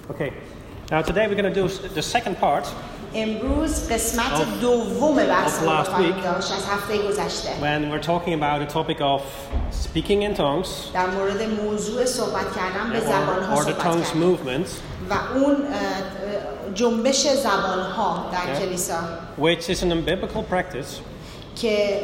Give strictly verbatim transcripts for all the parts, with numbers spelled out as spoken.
Okay. Now today we're going to do the second part. امروز قسمت دوم بحث رو خواهیم داشت از هفته گذشته. When we're talking about the topic of speaking in tongues. در مورد موضوع صحبت کردن به زبان‌ها صحبت کردن. Or the tongues movement. و اون جنبش زبان‌ها در کلیسا. Which is an unbiblical practice. که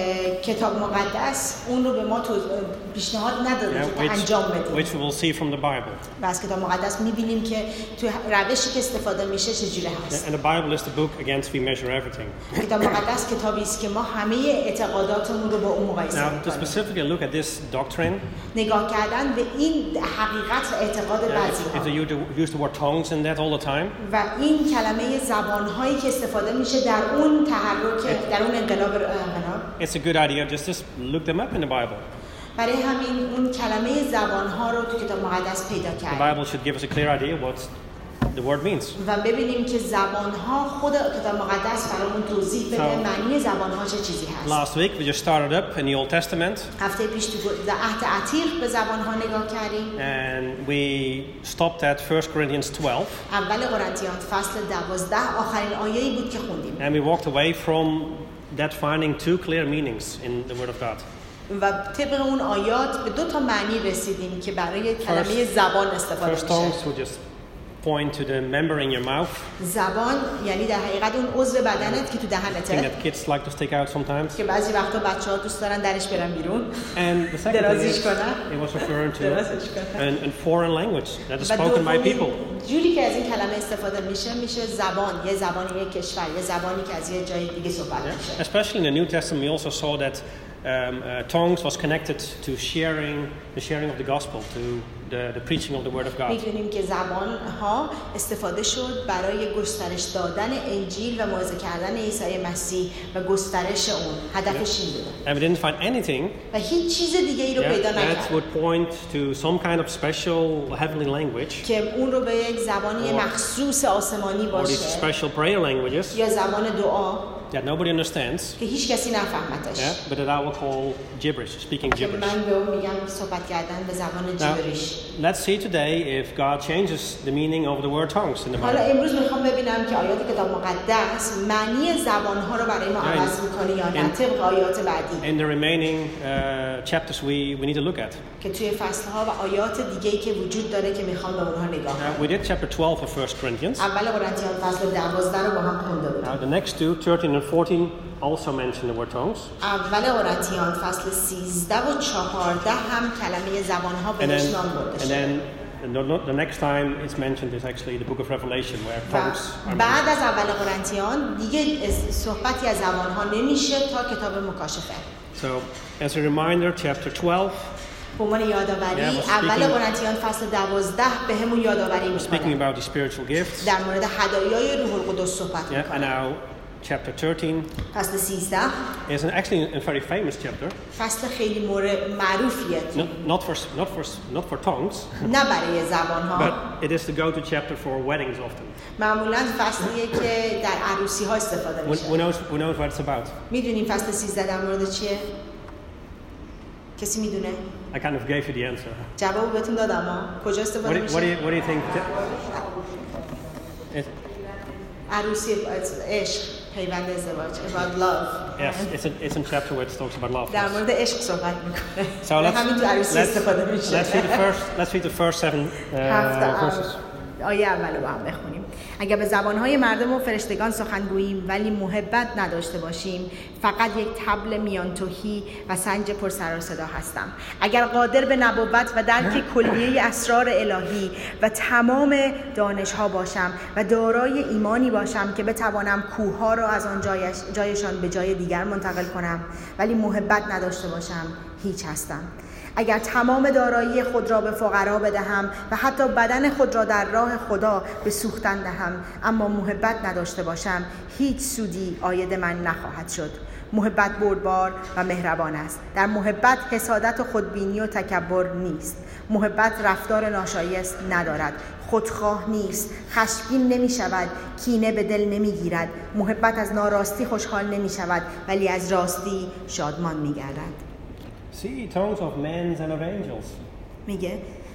کتاب مقدس اون رو به ما پیشنهاد نداده yeah, که انجام بدیم. Which we will see from the Bible. و از کتاب مقدس می‌بینیم که تو روشی که استفاده میشه چجوری هست. And the Bible is the book against we measure everything. کتاب مقدس کتابی است که ما همه اعتقاداتمون رو با اون مقایسه می‌کنیم. Now, to specifically look at this doctrine. نگاه کردن به این حقیقت اعتقاد بعضی‌ها. If you use the word tongues in that all the time. و این کلمه زبان‌هایی که استفاده میشه در اون تحرک در اون انقلاب It's a good idea just to look them up in the Bible. برای همین اون کلمه زبان‌ها رو تو کتاب مقدس پیدا کردیم. The Bible should give us a clear idea what the word means. و ببینیم که زبان‌ها خود کتاب مقدس برامون توضیح بده معنی زبان‌ها چه چیزی هست. Last week we just started up in the Old Testament. هفته پیش تو عهد عتیق به زبان‌ها نگاه کردیم. And we stopped at First Corinthians twelve. اول قرنتیان فصل دوازده آخرین آیه‌ای بود که خوندیم. And we walked away from that finding two clear meanings in the Word of God. و طبق اون آیات به دو تا معنی رسیدیم که برای کلمه زبان استفاده میشه. First tongues would just point to the member in your mouth. زبان یعنی در حقیقت اون عضو بدنت که تو دهنته. Thing that kids like to stick out sometimes. که بعضی وقتا بچه‌ها دوست دارن درش برن بیرون. And the second thing is, it was referring to an, an foreign language that is spoken by people. جوری که از این کلمه استفاده میشه میشه زبان، یه زبانی یک کشور، یه زبانی که از یه جای دیگه صحبت میشه. Especially in the New Testament, we also saw that um, uh, tongues was connected to sharing the sharing of the gospel, to the, the preaching of the word of God. می‌دونیم که زبان‌ها استفاده شد برای گسترش دادن انجیل و موعظه کردن عیسی مسیح و گسترش اون. هدفش این بود. And we didn't find anything. و هیچ چیز دیگه‌ای رو پیدا نکردیم. That would point to some kind of special heavenly language. که اون رو به یک زبانی مخصوص آسمانی باشه. Or these special prayer languages. یا زبان دعا. That nobody understands. که هیچ کسی نفهمتش. Yeah, but that I will call gibberish, speaking gibberish. من به اون میگم صحبت کردن به زبان جیبریش. Let's see today if God changes the meaning of the word tongues in the Bible. حالا امروز میخوام ببینم که آیات کتاب مقدس معنی زبان‌ها رو برای ما عوض می‌کنه یا نه طبق آیات بعدی. In the remaining uh, chapters we we need to look at. که توی فصل‌ها و آیات دیگه‌ای که وجود داره که میخوام به اونها نگاه کنم. We did chapter twelve of First Corinthians. اول قرنتیان فصل دوازده رو با هم خونده بودیم. Now the next two, thirteen and fourteen, also mention the word tongues. اول قرنتیان فصل سیزده و چهارده هم کلمه زبان‌ها بهش نام برده شده. And then the next time it's mentioned is actually the book of Revelation where tongues are بعد از اول قرنتیان دیگه صحبتی از زبان‌ها نمیشه تا کتاب مکاشفه. So as a reminder, chapter twelve. به عنوان یادآوری اول قرنتیان فصل دوازده بهمون یادآوری می‌کنه. Speaking about the spiritual gifts. در مورد هدایای روح القدس صحبت می‌کنه. Yeah, and now chapter thirteen. فصل سیزده. Is an actually a very famous chapter. فصل خیلی مورد معروفیه. No, not for not for not for tongues. نه برای زبان‌ها. But it is the go-to chapter for weddings often. معمولاً فصلیه که در عروسی‌ها استفاده میشه. Who knows who knows what it's about? می‌دونین فصل سیزده در مورد چیه؟ کسی می‌دونه؟ I kind of gave you the answer. جواب بهتون دادم ها. کجا استفاده میشه؟ What do you what do you think? It, عروسی عشق، پیوند ازدواج. About love. Yes, it's a it's a chapter where it talks about love. در مورد عشق صحبت میکنه. So let's همین تو عروسی استفاده میشه. Let's read the first let's read the first seven uh, verses. آیه اول رو با هم بخونیم. اگر به زبانهای مردم و فرشتگان سخن گوییم ولی محبت نداشته باشیم فقط یک طبل میان تهی و سنج پر سر و صدا هستم. اگر قادر به نبوت و درک کلیه اسرار الهی و تمام دانش‌ها باشم و دارای ایمانی باشم که بتوانم کوه‌ها را از آن جایش جایشان به جای دیگر منتقل کنم ولی محبت نداشته باشم هیچ هستم. اگر تمام دارایی خود را به فقرا بدهم و حتی بدن خود را در راه خدا به سوختن دهم اما محبت نداشته باشم هیچ سودی عاید من نخواهد شد. محبت بردبار و مهربان است. در محبت حسادت و خودبینی و تکبر نیست. محبت رفتار ناشایست ندارد. خودخواه نیست. خشمگین نمی شود. کینه به دل نمی گیرد. محبت از ناراستی خوشحال نمی شود ولی از راستی شادمان می گردد. See tongues of men and of angels. میگه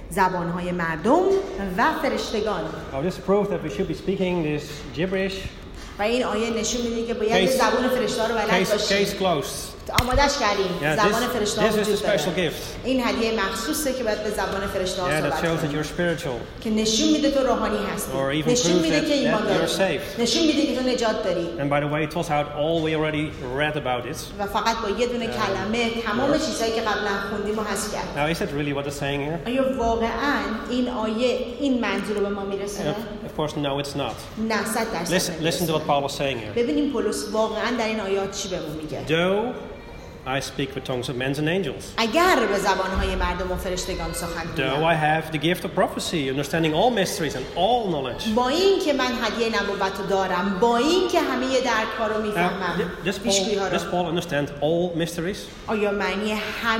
زبانهای مردم و فرشتگان. Oh, this proves that we should be speaking this gibberish. و این آیه نشون میده که باید زبان فرشته‌ها رو بلد باشیم. Case closed. آمادش کردیم. Yeah, زبان this, فرشته‌ها this is a وجود special داره. gift. این هدیه مخصوصه که باید به زبان فرشته‌ها Yeah, صحبت that shows that کنیم. you're spiritual. که نشون میده تو روحانی هستی. Or even نشون proves میده that, که ایمان that you're داری. saved. نشون میده که تو نجات داری. And by the way, it tells out all we already read about it. و فقط با یه دونه کلمه تمام چیزایی که قبلا خوندیم رو حذف کرد. Now, is that really what it's saying here? آیا واقعاً این آیه این منظور رو به ما میرسونه؟ Of course, no, it's not. نه، صد درصد. Listen, listen to what Paul was saying here. ببینیم پولس واقعاً در این آیات چی بهمون میگه. Though I speak with tongues of men and angels. اگر به زبانهای مردم و فرشتگان سخن Though گویم. I have the gift of prophecy, understanding all mysteries and all knowledge. با این که من هدیه نبوت رو دارم، با این که همه درک‌ها رو Now, میفهمم، does Paul, پیشگویی‌ها رو. does Paul understand all mysteries? آیا معنی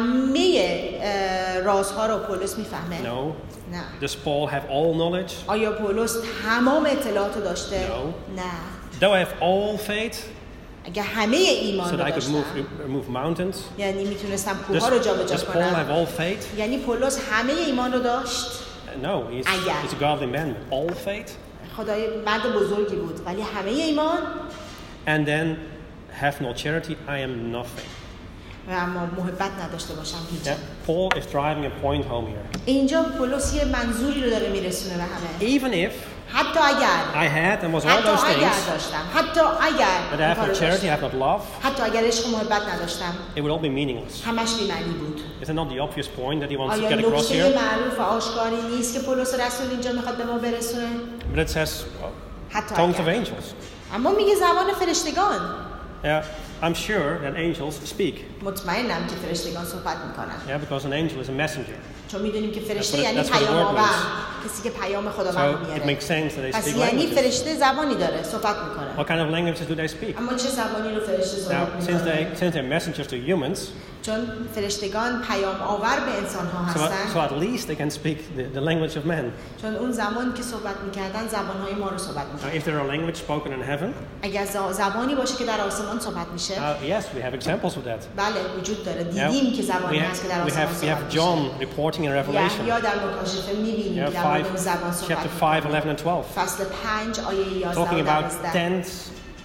همه اه، رازها رو پولس میفهمه؟ No. نه. Does Paul have all knowledge? آیا پولس تمام اطلاعات رو داشته؟ No. نه. Though I have all faith, اگه همه ایمان so رو that I could داشتم، move, move mountains. یعنی میتونستم Does, کوه‌ها رو جابجا does Paul have کنم. all faith? یعنی پولس همه ایمان رو داشت؟ Uh, No, he's, اگر. he's a godly man with all faith. خدای مرد بزرگی بود، ولی همه ایمان. And then have no charity, I am nothing. و اما محبت نداشته باشم هیچ. Yeah? Paul is driving a point home here. اینجا پولس یه منظوری رو داره میرسونه به همه. Even if حتی اگر I had and was all حتی those اگر things, داشتم، حتی اگر but I این have کارو no charity, I داشتم، have not love, حتی اگر عشق و محبت نداشتم، it would all be meaningless. همش بی‌معنی بود. Is it not the obvious point that he wants to آیا get across نکته here? معروف و آشکاری نیست که پولس رسول اینجا میخواد به ما برسونه؟ But it says uh, حتی tongues of اگر. angels. اما میگه زبان فرشتگان. Yeah, I'm sure that angels speak. مطمئنم که فرشتگان صحبت میکنن. Yeah, because an angel is a messenger. چون میدونیم که فرشته That's what it- یعنی that's what the پیام word آور، means. کسی که پیام خداوند So it میاره. makes sense that they پس speak یعنی languages. فرشته زبانی داره، صحبت میکنه. What kind of languages do they speak? اما چه زبانی رو فرشته Now, صحبت since میکنه؟ they since they're messengers to humans, چون فرشتگان پیام آور به انسان ها so, هستن. so at least they can speak the, the language of men. چون اون زمان که صحبت میکردن زبانهای ما رو صحبت Now, میکردن. if there are language spoken in heaven, اگر ز- زبانی باشه که در آسمان صحبت میشه، uh, yes, we have examples of that. بله وجود داره. Yeah, دیدیم که we زبانی هست که در have, we آسمان have, we have صحبت John میشه. reporting in Revelation, یا در مکاشفه میبینیم yeah, که در مورد five, اون زبان صحبت chapter five, میکنه. eleven, and twelve, فصل پنج آیه یازده و talking about دوازده tens,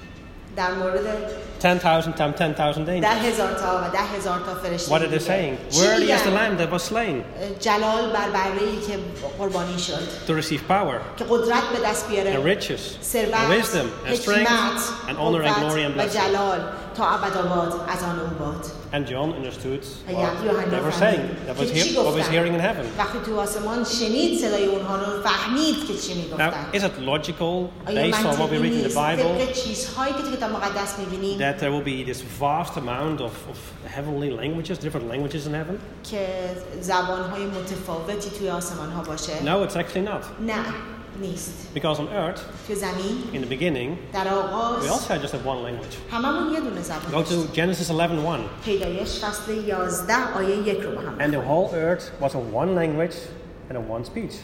در مورد ten thousand times ten thousand ده angels. هزار تا و ده هزار تا فرشته What are they میگه. saying? چی Worthy is the میگن؟ lamb that was slain جلال بر بره‌ای که قربانی شد to receive power که قدرت به دست and بیاره، riches ثروت، and wisdom and strength حکمت، and honor and glory and قوت و blessing. جلال تا ابدآباد از آن او باد. And John understood و what یوحنا they were فهمید saying, that که was, چی hear, what was گفتن. hearing in heaven. وقتی تو آسمان شنید صدای اونها رو، فهمید که چی Now, میگفتن. is it logical, آیا based on what we منطقی read in the نیست Bible, طبق چیزهایی که تو کتاب مقدس میبینیم that there will be this vast amount of, of heavenly languages, different languages in heaven? که زبانهای متفاوتی توی آسمان ها باشه؟ No, it's actually not. نه، نیست. Because on earth, تو زمین in the beginning, در we آغاز also had just have one language. هممون یه دونه زبان Go داشتیم. to Genesis eleven one. پیدایش فصل یازده آیه یک رو با هم And the بخونیم. whole earth was a one language and a one speech.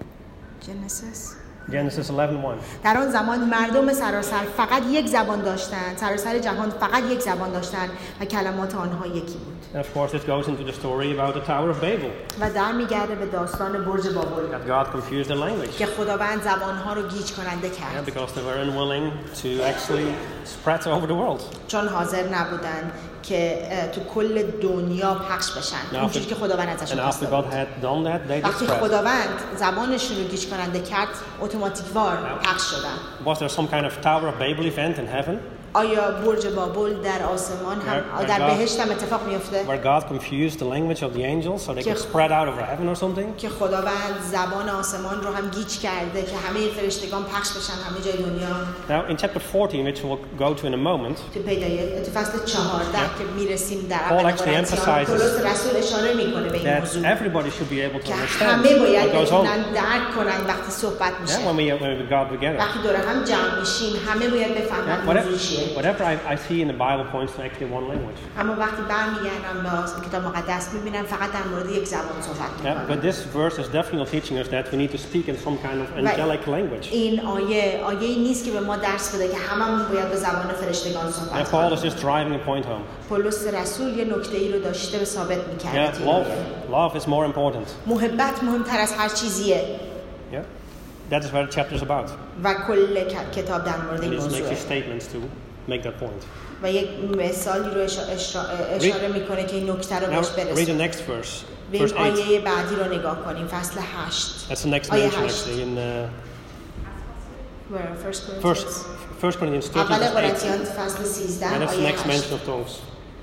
جنسیس. Genesis eleven one. در آن زمان مردم سراسر فقط یک زبان داشتند، سراسر جهان فقط یک زبان داشتند و کلمات آنها یکی بود. And of course, this goes into the story about the Tower of Babel, و در میگرده به داستان برج بابل that God confused the language. که خداوند زبانها رو گیج کننده Yeah, کرد because they were unwilling to actually spread over the world. چون حاضر نبودن که اه، تو کل دنیا پخش بشن And اونجوری after, که خداوند and ازشون after خواسته God بود. had done that, they did وقتی spread. خداوند زبانشون رو گیج کننده کرد اتوماتیکوار پخش شدن. Was there some kind of Tower of Babel event in heaven آیا برج بابل در آسمان هم Where- where در God- بهشت هم اتفاق میفته where God confused the language of the angels so they could Que- spread out over heaven or something? که خداوند زبان آسمان رو هم گیج کرده که همه فرشتگان پخش بشن همه جای دنیا؟ Now, in chapter fourteen, which we'll go to in a moment, تو پیدایش تو فصل چهارده که میرسیم در Paul اول actually قرنتیان emphasizes پولس رسول اشاره میکنه به این that موضوع everybody should be able to که understand همه باید what goes on. بتونن درک کنن وقتی صحبت میشه. Yeah, when we when we got together. وقتی دور هم جمع میشیم همه باید بفهمن Yeah, whatever, موضوع چیه. whatever I, I see in the Bible points to actually one language. اما وقتی برمیگردم به کتاب مقدس میبینم فقط در مورد یک زبان صحبت Yeah, but میکنه. this verse is definitely teaching us that we need to speak in some kind of angelic language. این آیه آیه ای نیست که به ما درس بده که هممون باید به زبان فرشتگان And صحبت Paul کنیم. is just driving a point home. پولس رسول یه نکته ای رو داشته به ثابت Yeah, میکرد. love, love is more important. محبت مهمتر از هر چیزیه Yeah, that is what the chapter is about. و کل کتاب در مورد And این he makes موضوعه. these statements to make that point. و یک مثالی رو اشاره, اشاره میکنه که این نکته رو Now بهش read the برسونه. next verse, به verse این eight. آیه بعدی رو نگاه کنیم، فصل هشت. That's the next آیه mention هشت. actually in uh, Where? First Corinthians. First, First Corinthians thirteen, اول verse eight. قرنتیان فصل سیزده And that's the آیه next هشت. mention of tongues.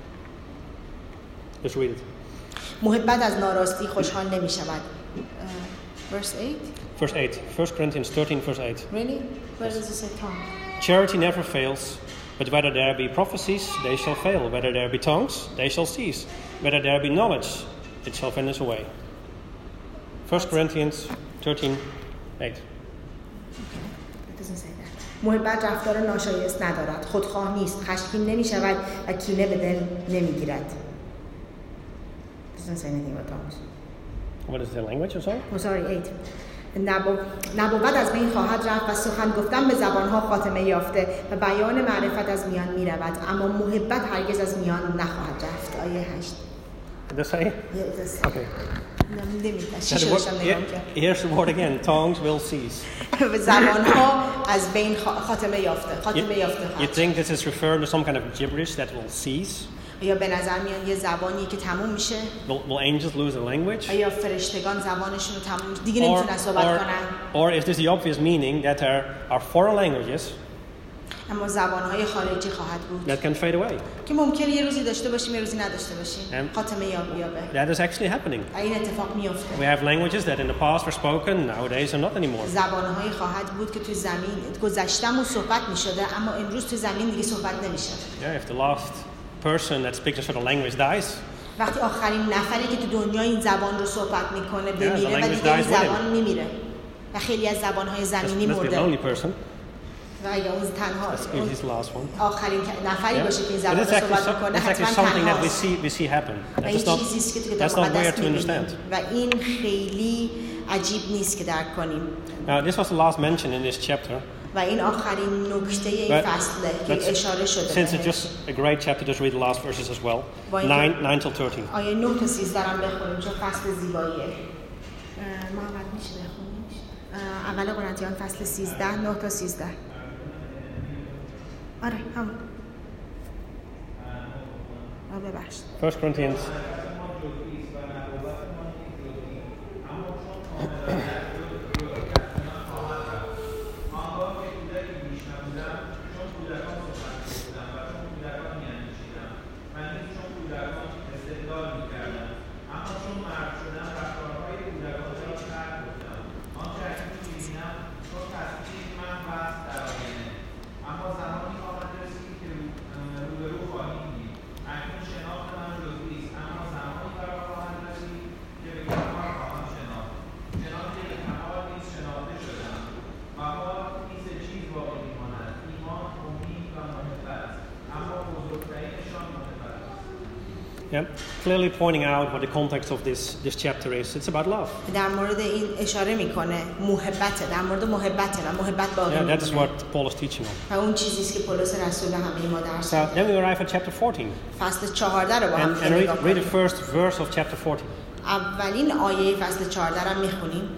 Just read it. محبت از ناراستی خوشحال نمی شود. Uh, verse eight? Verse eight. First Corinthians thirteen, verse eight. Really? Where does it say tongue? Charity never fails, but whether there be prophecies, they shall fail. Whether there be tongues, they shall cease. Whether there be knowledge, it shall vanish away. First Corinthians thirteen, eight. It doesn't say that. محبت رفتار ناشایست ندارد، خودخواه نیست، خشمگین نمی شود و کینه به دل نمی گیرد. It doesn't say anything about tongues. What is the language or so? Oh, sorry, eight. نبو... نبوت از بین خواهد رفت و سخن گفتن به زبانها خاتمه یافته و بیان معرفت از میان می رود، اما محبت هرگز از میان نخواهد رفت. آیه هشت. Did I say? Okay. Here's the word again. Tongues will cease. زبانها از بین خاتمه یافته. خاتمه یافته You, you think this is referring to some kind of gibberish that will cease? یا به نظر میاد یه زبانی که تموم میشه؟ Will, will angels lose a language? یا فرشتگان زبانشون رو تموم دیگه نمیتونن صحبت کنن؟ Or is this the obvious meaning that there are foreign languages اما زبانهای خارجی خواهد بود that can fade away? که ممکنه یه روزی داشته باشیم یه روزی نداشته باشیم. And خاتمه یابه. That is actually happening. این اتفاق میفته. We have languages that in the past were spoken, nowadays are not anymore. زبانهای خواهد بود که تو زمین گذشته‌مون صحبت می‌شده اما امروز تو زمین دیگه صحبت نمیشه. Yeah, if the last person that speaks a certain language dies, وقتی آخرین نفری که تو دنیا این زبان رو صحبت میکنه بمیره yeah, و دیگه این زبان میمیره و خیلی از زبانهای زمینی مرده. و اگه اون تنها آخرین نفری باشه که این زبان رو صحبت میکنه حتما تنهاست. و این چیزیست که تو کتاب مقدس میبینیم و این خیلی عجیب نیست که درک کنیم. Now, this was the last mention in this chapter. و این آخرین نکته این فصله که اشاره شده. Since it's just a great chapter, just read the last verses as well. nine, nine till thirteen. آیه نه تا سیزده هم بخونیم چون فصل زیباییه. محمد میشه بخونیم؟ اول قرنتیان فصل سیزده، نه تا سیزده. آره همون. آه ببخش. First Corinthians. Yeah, clearly pointing out what the context of this this chapter is. It's about love. در مورد این اشاره میکنه محبته، در مورد محبته و محبت باقی میمونه. Yeah, that's میمونه. what Paul is teaching on. و اون چیزی است که پولس رسول همه ما درس So then we arrive at chapter fourteen. فصل چهارده رو با هم And, and read, read the first verse of chapter fourteen. اولین آیه فصل چهارده رو میخونیم.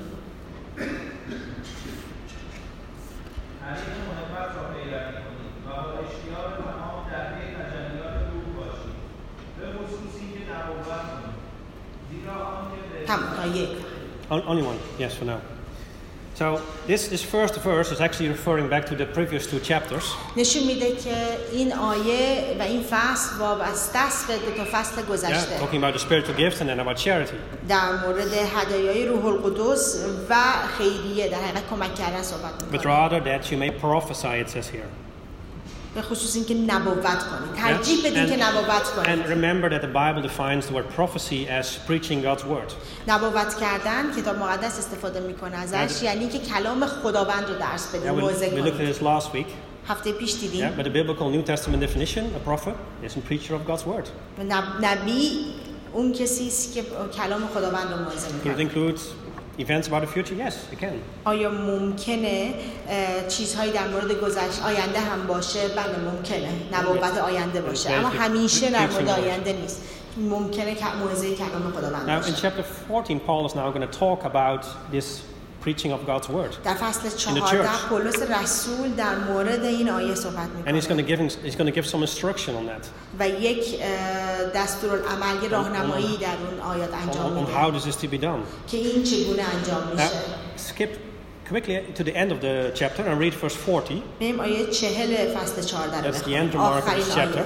Only one, yes, for now. So this, this first verse is actually referring back to the previous two chapters. نشون میده که این آیه و این فصل وابسته است به دو تا فصل گذشته. Yeah, talking about the spiritual gifts and then about charity. در مورد هدایای روح القدس و خیریه، در حقیقت کمک کردن صحبت می‌کنه. But rather that you may prophesy, it says here. به خصوص اینکه نبوت کنید. ترجیح بدین که نبوت کنید. And remember that the Bible defines the word prophecy as preaching God's word. نبوت کردن کتاب مقدس استفاده میکنه ازش یعنی که کلام خداوند رو درس بدید، موعظه کنید. We looked at this last week. هفته پیش دیدیم. Yeah, but the biblical New Testament definition, a prophet is a preacher of God's word. نبی اون کسی است که کلام خداوند رو موعظه میکنه. It includes events about the future. Yes, it can. آیا ممکنه چیزهایی در مورد گذشته آینده هم باشه؟ بله ممکنه. نبوت آینده باشه. اما همیشه در مورد آینده نیست. ممکنه که موعظه کلام خداوند باشه. Now in chapter fourteen, Paul is now going to talk about this preaching of God's word. در فصل چهارده پولس رسول در مورد این آیه صحبت می‌کنه. And he's going to give he's going to give some instruction on that. و یک دستورالعمل یه راهنمایی در اون آیات انجام میده. On how this is to be done. که این چگونه انجام میشه. Skip quickly to the end of the chapter and read verse forty. بریم آیه چهل فصل چهارده رو بخونیم. That's the end remark of this chapter.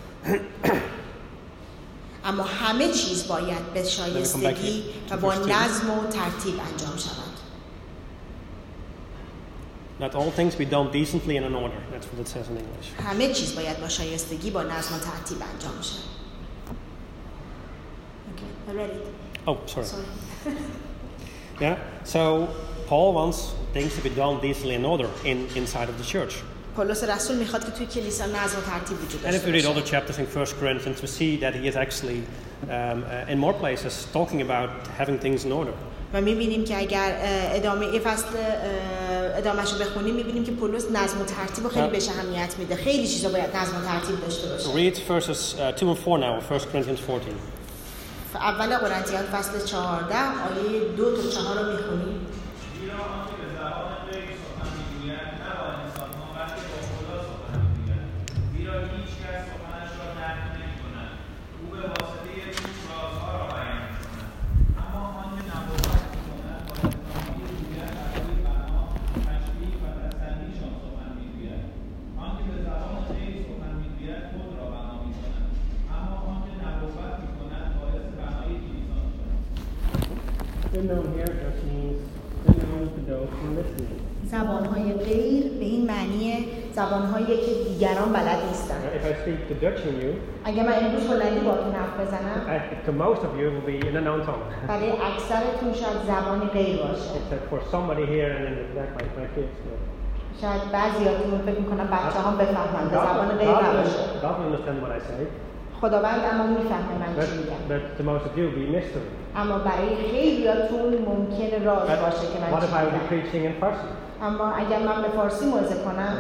اما همه چیز باید به شایستگی و با نظم و ترتیب انجام شود. Let all things be done decently and in order. That's what it says in English. همه چیز باید با شایستگی با نظم و ترتیب انجام شه. Okay, I read it. Oh, sorry. sorry. Yeah. So Paul wants things to be done decently and in order in inside of the church. پولس رسول میخواد که توی کلیسا نظم و ترتیب وجود And داشته if we read باشه. other chapters in First Corinthians, we see that he is actually um, uh, in more places talking about having things in order. و می‌بینیم که اگر ادامه فصل ادامه‌شو بخونیم می‌بینیم که پولس نظم و ترتیب رو خیلی بهش اهمیت میده. خیلی چیزا باید نظم و ترتیب داشته باشه. Read verses uh, two and four now, First Corinthians fourteen. اول قرنتیان فصل چهارده آیه دو تا چهار رو می‌خونیم. Unknown here just means unknown to those who are listening. زبان‌های غیر به این معنی زبان‌هایی که دیگران بلد نیستن. If I speak to Dutch in you, اگه من امروز هلندی باهاتون حرف بزنم، to most of you it will be an unknown tongue. برای اکثرتون شاید زبانی غیر باشه. Except for somebody here and in the back like my kids. شاید بعضیاتون فکر می‌کنن بچه‌هام بفهمن به زبان غیر نباشه. God will understand what I say. خداوند اما میفهمه من But, چی میگم. but to most of you it will be mystery. اما برای خیلیاتون ممکنه راز باشه که من What چی if I would be میگم. preaching in Farsi? اما اگر من به فارسی موعظه کنم،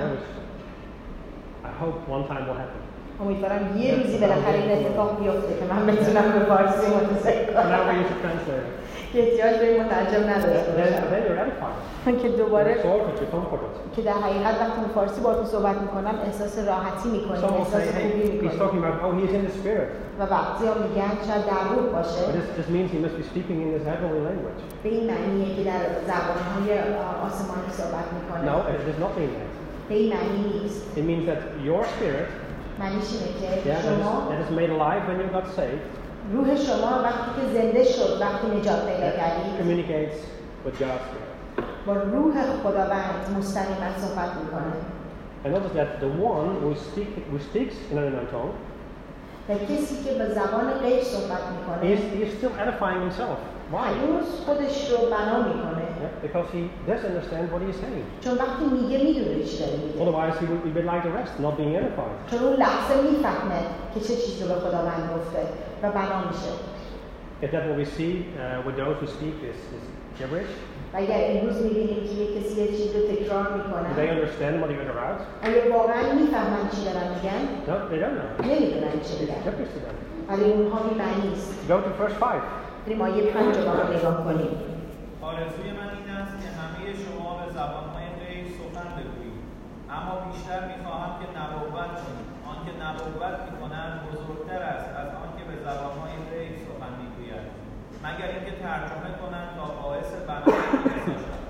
I hope one time will happen. امیدوارم یه روزی بالاخره این اتفاق بیفته که من بتونم به فارسی موعظه کنم. Now we use a translator. که احتیاج به مترجم نداشته باشم. Then you're edified. که دوباره You're comforted. که در حقیقت وقتی به فارسی باهاتون صحبت میکنم احساس راحتی میکنم، احساس خوبی He's میکنم. talking about oh he's in the spirit. و وقتی ها میگن شاید در روح باشه. But this just means he must be speaking in this heavenly language. به این معنیه که در زبانهای آسمانی صحبت میکنه. No, it is not mean that. به این معنی نیست. It means that your spirit, معنیش اینه که yeah, that is, شما that is made alive when you got saved, روح شما وقتی که زنده شد، وقتی نجات پیدا کردید، communicates with God's spirit. با روح خداوند مستقیما صحبت میکنه. And notice that the one who, speak, who speaks in an unknown tongue, و کسی که به زبان غیر صحبت میکنه، he is, he is still edifying himself. Why? هنوز خودش رو بنا میکنه. Yeah, because he does understand what he is saying. چون وقتی میگه میدونه چی داره میگه. Otherwise he would be like the rest, not being edified. چون اون لحظه میفهمه که چه چیزی رو به خداوند گفته و بنا میشه. Is that what we see uh, with those who speak this, this gibberish? و اگر امروز میبینیم که یک کسی یه چیز رو تکرار میکنه، Do they understand what they utter out? اگه واقعا میفهمن چی دارن میگن؟ No, they don't know. نمیدونن چی It's میگن. gibberish to them. ولی اونها بی‌معنی نیست. Go to verse five. بریم آیه پنج رو با هم نگاه کنیم. آرزوی من این است که همه شما به زبان‌های غیر سخن بگویید، اما بیشتر می‌خواهم که نبوت کنید. آنکه نبوت می‌کند بزرگتر است از آنکه به زبان‌های غیر سخن می‌گوید، مگر اینکه ترجمه کنند تا باعث بنای کلیسا شود.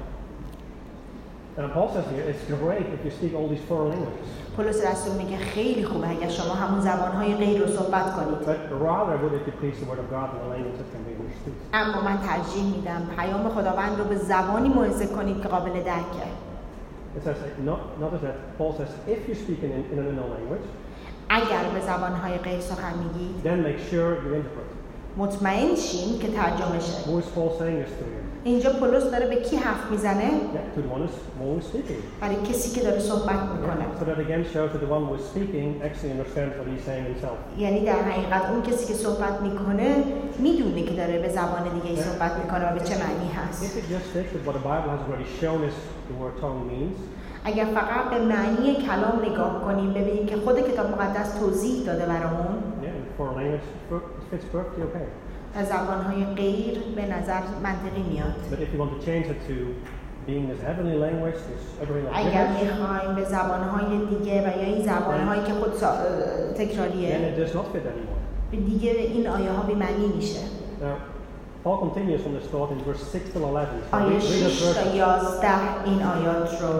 And Paul says here, it's great if you speak all these foreign languages. پولس رسول میگه خیلی خوبه اگر شما همون زبان‌های غیر رو صحبت کنید. But rather would it be preach the word of God in a language that can be understood. اما من ترجیح میدم پیام خداوند رو به زبانی موعظه کنید که قابل درکه. It says, not, notice that Paul says, if you speak in, in an unknown language, اگر به زبانهای غیر سخن میگید then make sure you interpret. مطمئن شین که ترجمه شه. Who is Paul saying this to you? اینجا پولس داره به کی حرف میزنه؟ Yeah, to the one who's, one who's speaking. برای کسی که داره صحبت میکنه. So that again shows that the one who is speaking actually understands what he's saying himself. یعنی در حقیقت اون کسی که صحبت میکنه میدونه که داره به زبان دیگه ای صحبت میکنه و به چه معنی هست. If it just sticks with what the Bible has already shown us the word tongue means, اگر فقط به معنی کلام نگاه کنیم ببینیم که خود کتاب مقدس توضیح داده برامون، yeah, for a language it fits perfectly okay. و زبانهای غیر به نظر منطقی میاد. But if you want to change it to being this heavenly language, this everything like اگر this, میخوایم به زبانهای دیگه و یا این زبانهایی که خود then تکراریه it does not fit anymore. دیگه این آیه ها بی‌معنی میشه. Now, Paul continues on this thought in verse six till eleven. So آیه read, read شش this تا verse. یازده این آیات رو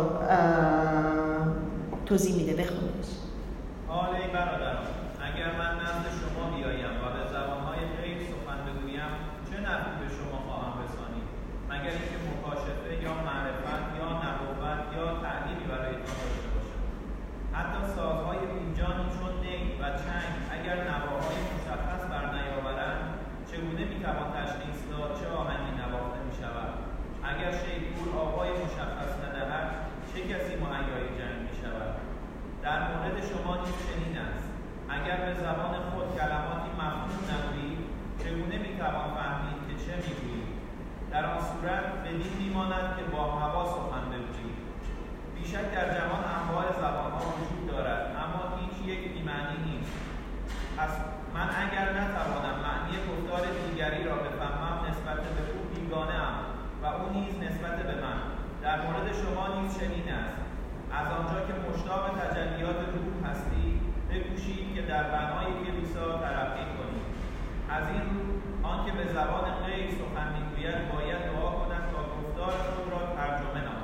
توضیح میده. بخونیش. حال ای برادران، اگر من نزد شما بیایم و به زبانهای غیر سخن بگویم چه نفعی به شما خواهم رسانید مگر اینکه مکاشفه یا معرفت یا نبوت یا تعلیمی برایتان داشته باشم. حتی سازهای بیجانی چون نی و چنگ اگر نواهای مشخص بر نیاورند چگونه میتوان تشخیص داد چه آهنگی نواخته میشود؟ اگر شیپور آوای مشخص ندهد چه کسی مهیای جنگ میشود؟ در مورد شما نیز چنین است. اگر به زبان خود کلماتی مفهوم نگویید چگونه میتوان فهمید که چه میگویید؟ در آن صورت بدین میماند که با هوا سخن بگویید. بیشک در جهان انواع زبانها وجود دارد اما هیچ یک بی‌معنی نیست. پس من اگر نتوانم معنی گفتار دیگری را بفهمم نسبت به او بیگانه ام و او نیز نسبت به من. در مورد شما نیز چنین است. از آنجا که مشتاق تجلیات روح هستید بکوشید که در بنای کلیسا ترقی کنید. از این رو آنکه به زبان غیر سخن میگوید باید دعا کند تا گفتار خود را ترجمه نماید.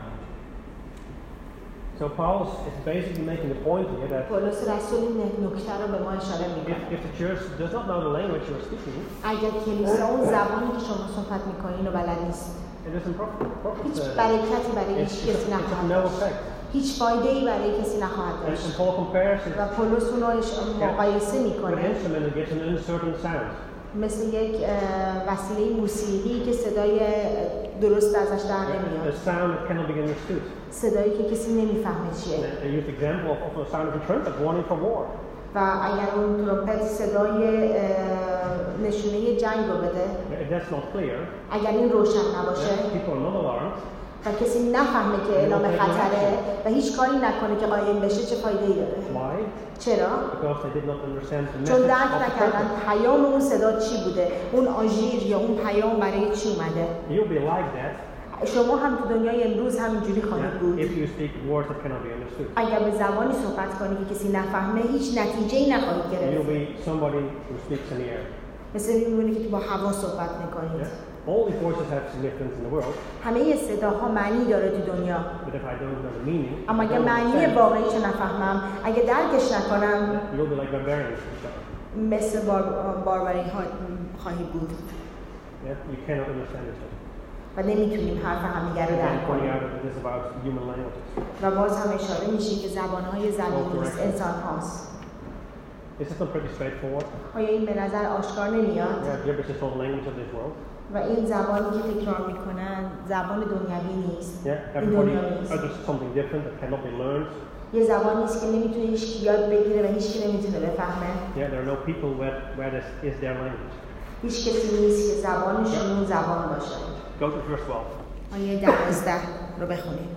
So Paul is basically making the point here that پولس رسول این نکته رو به ما اشاره میکنه. if, if the church does not know the language you're speaking, اگر کلیسا اون زبانی که شما صحبت میکنین رو بلد نیست، it doesn't profit. profit هیچ uh, برکتی برای it's, هیچ it's, کسی it's of نخواهد no داشت. effect. هیچ فایده ای برای کسی نخواهد And, داشت. and Paul compares it و پولس اون رو مقایسه with an میکنه instrument that gives an uncertain sound. مثل یک وسیله موسیقی که صدای درست ازش در A نمیاد، sound that cannot be understood. صدایی که کسی نمیفهمه چیه. A used example of, of the sound of a trumpet warning for war. و اگر اون ترومپت صدای نشونه جنگ رو بده، If that's not clear, اگر این روشن نباشه then people are not alarmed. و کسی نفهمه که اعلام خطره و هیچ کاری نکنه که قایم بشه، چه فایده‌ای داره؟ Why? چرا؟ Because they did not understand the چون message درک of the نکردن trumpet. پیام اون صدا چی بوده، اون آژیر یا اون پیام برای چی اومده. You'll be like that شما هم تو دنیای امروز همینجوری خواهید بود. if you speak words that cannot be understood. اگر به زبانی صحبت کنی که کسی نفهمه هیچ نتیجه‌ای نخواهید You'll گرفت. be somebody who speaks in the air. مثل میمونی که تو با هوا صحبت میکنید. Yeah? All these voices have significance in the world, همه صداها معنی داره تو دنیا. but if I don't know the meaning, اما I اگه don't معنی understand, واقعیش نفهمم، اگه درکش نکنم، you'll be like barbarians to each other. مثل بار باربری ها خواهی بود Yeah? You cannot understand each other. و نمیتونیم حرف همدیگر رو And درک pointing کنیم. out that this is about human languages. و باز هم اشاره میشه که زبانهای زمینی نیست، انسان هاست. This is not pretty straightforward. آیا این به نظر آشکار نمیاد؟ Yeah, gibberish is not the language of this world. و این زبانی که تکرار میکنن زبان دنیوی نیست. Yeah, این everybody دنیا نیست. utters something different that cannot be learned. یه زبانی نیست که نمیتونه هیچ یاد بگیره و هیچ کی نمیتونه بفهمه. Yeah, there are no people where, where this is their language. هیچ کسی نیست که زبانشون اون زبان باشه. Go to verse twelve. آیه دوازده رو بخونیم.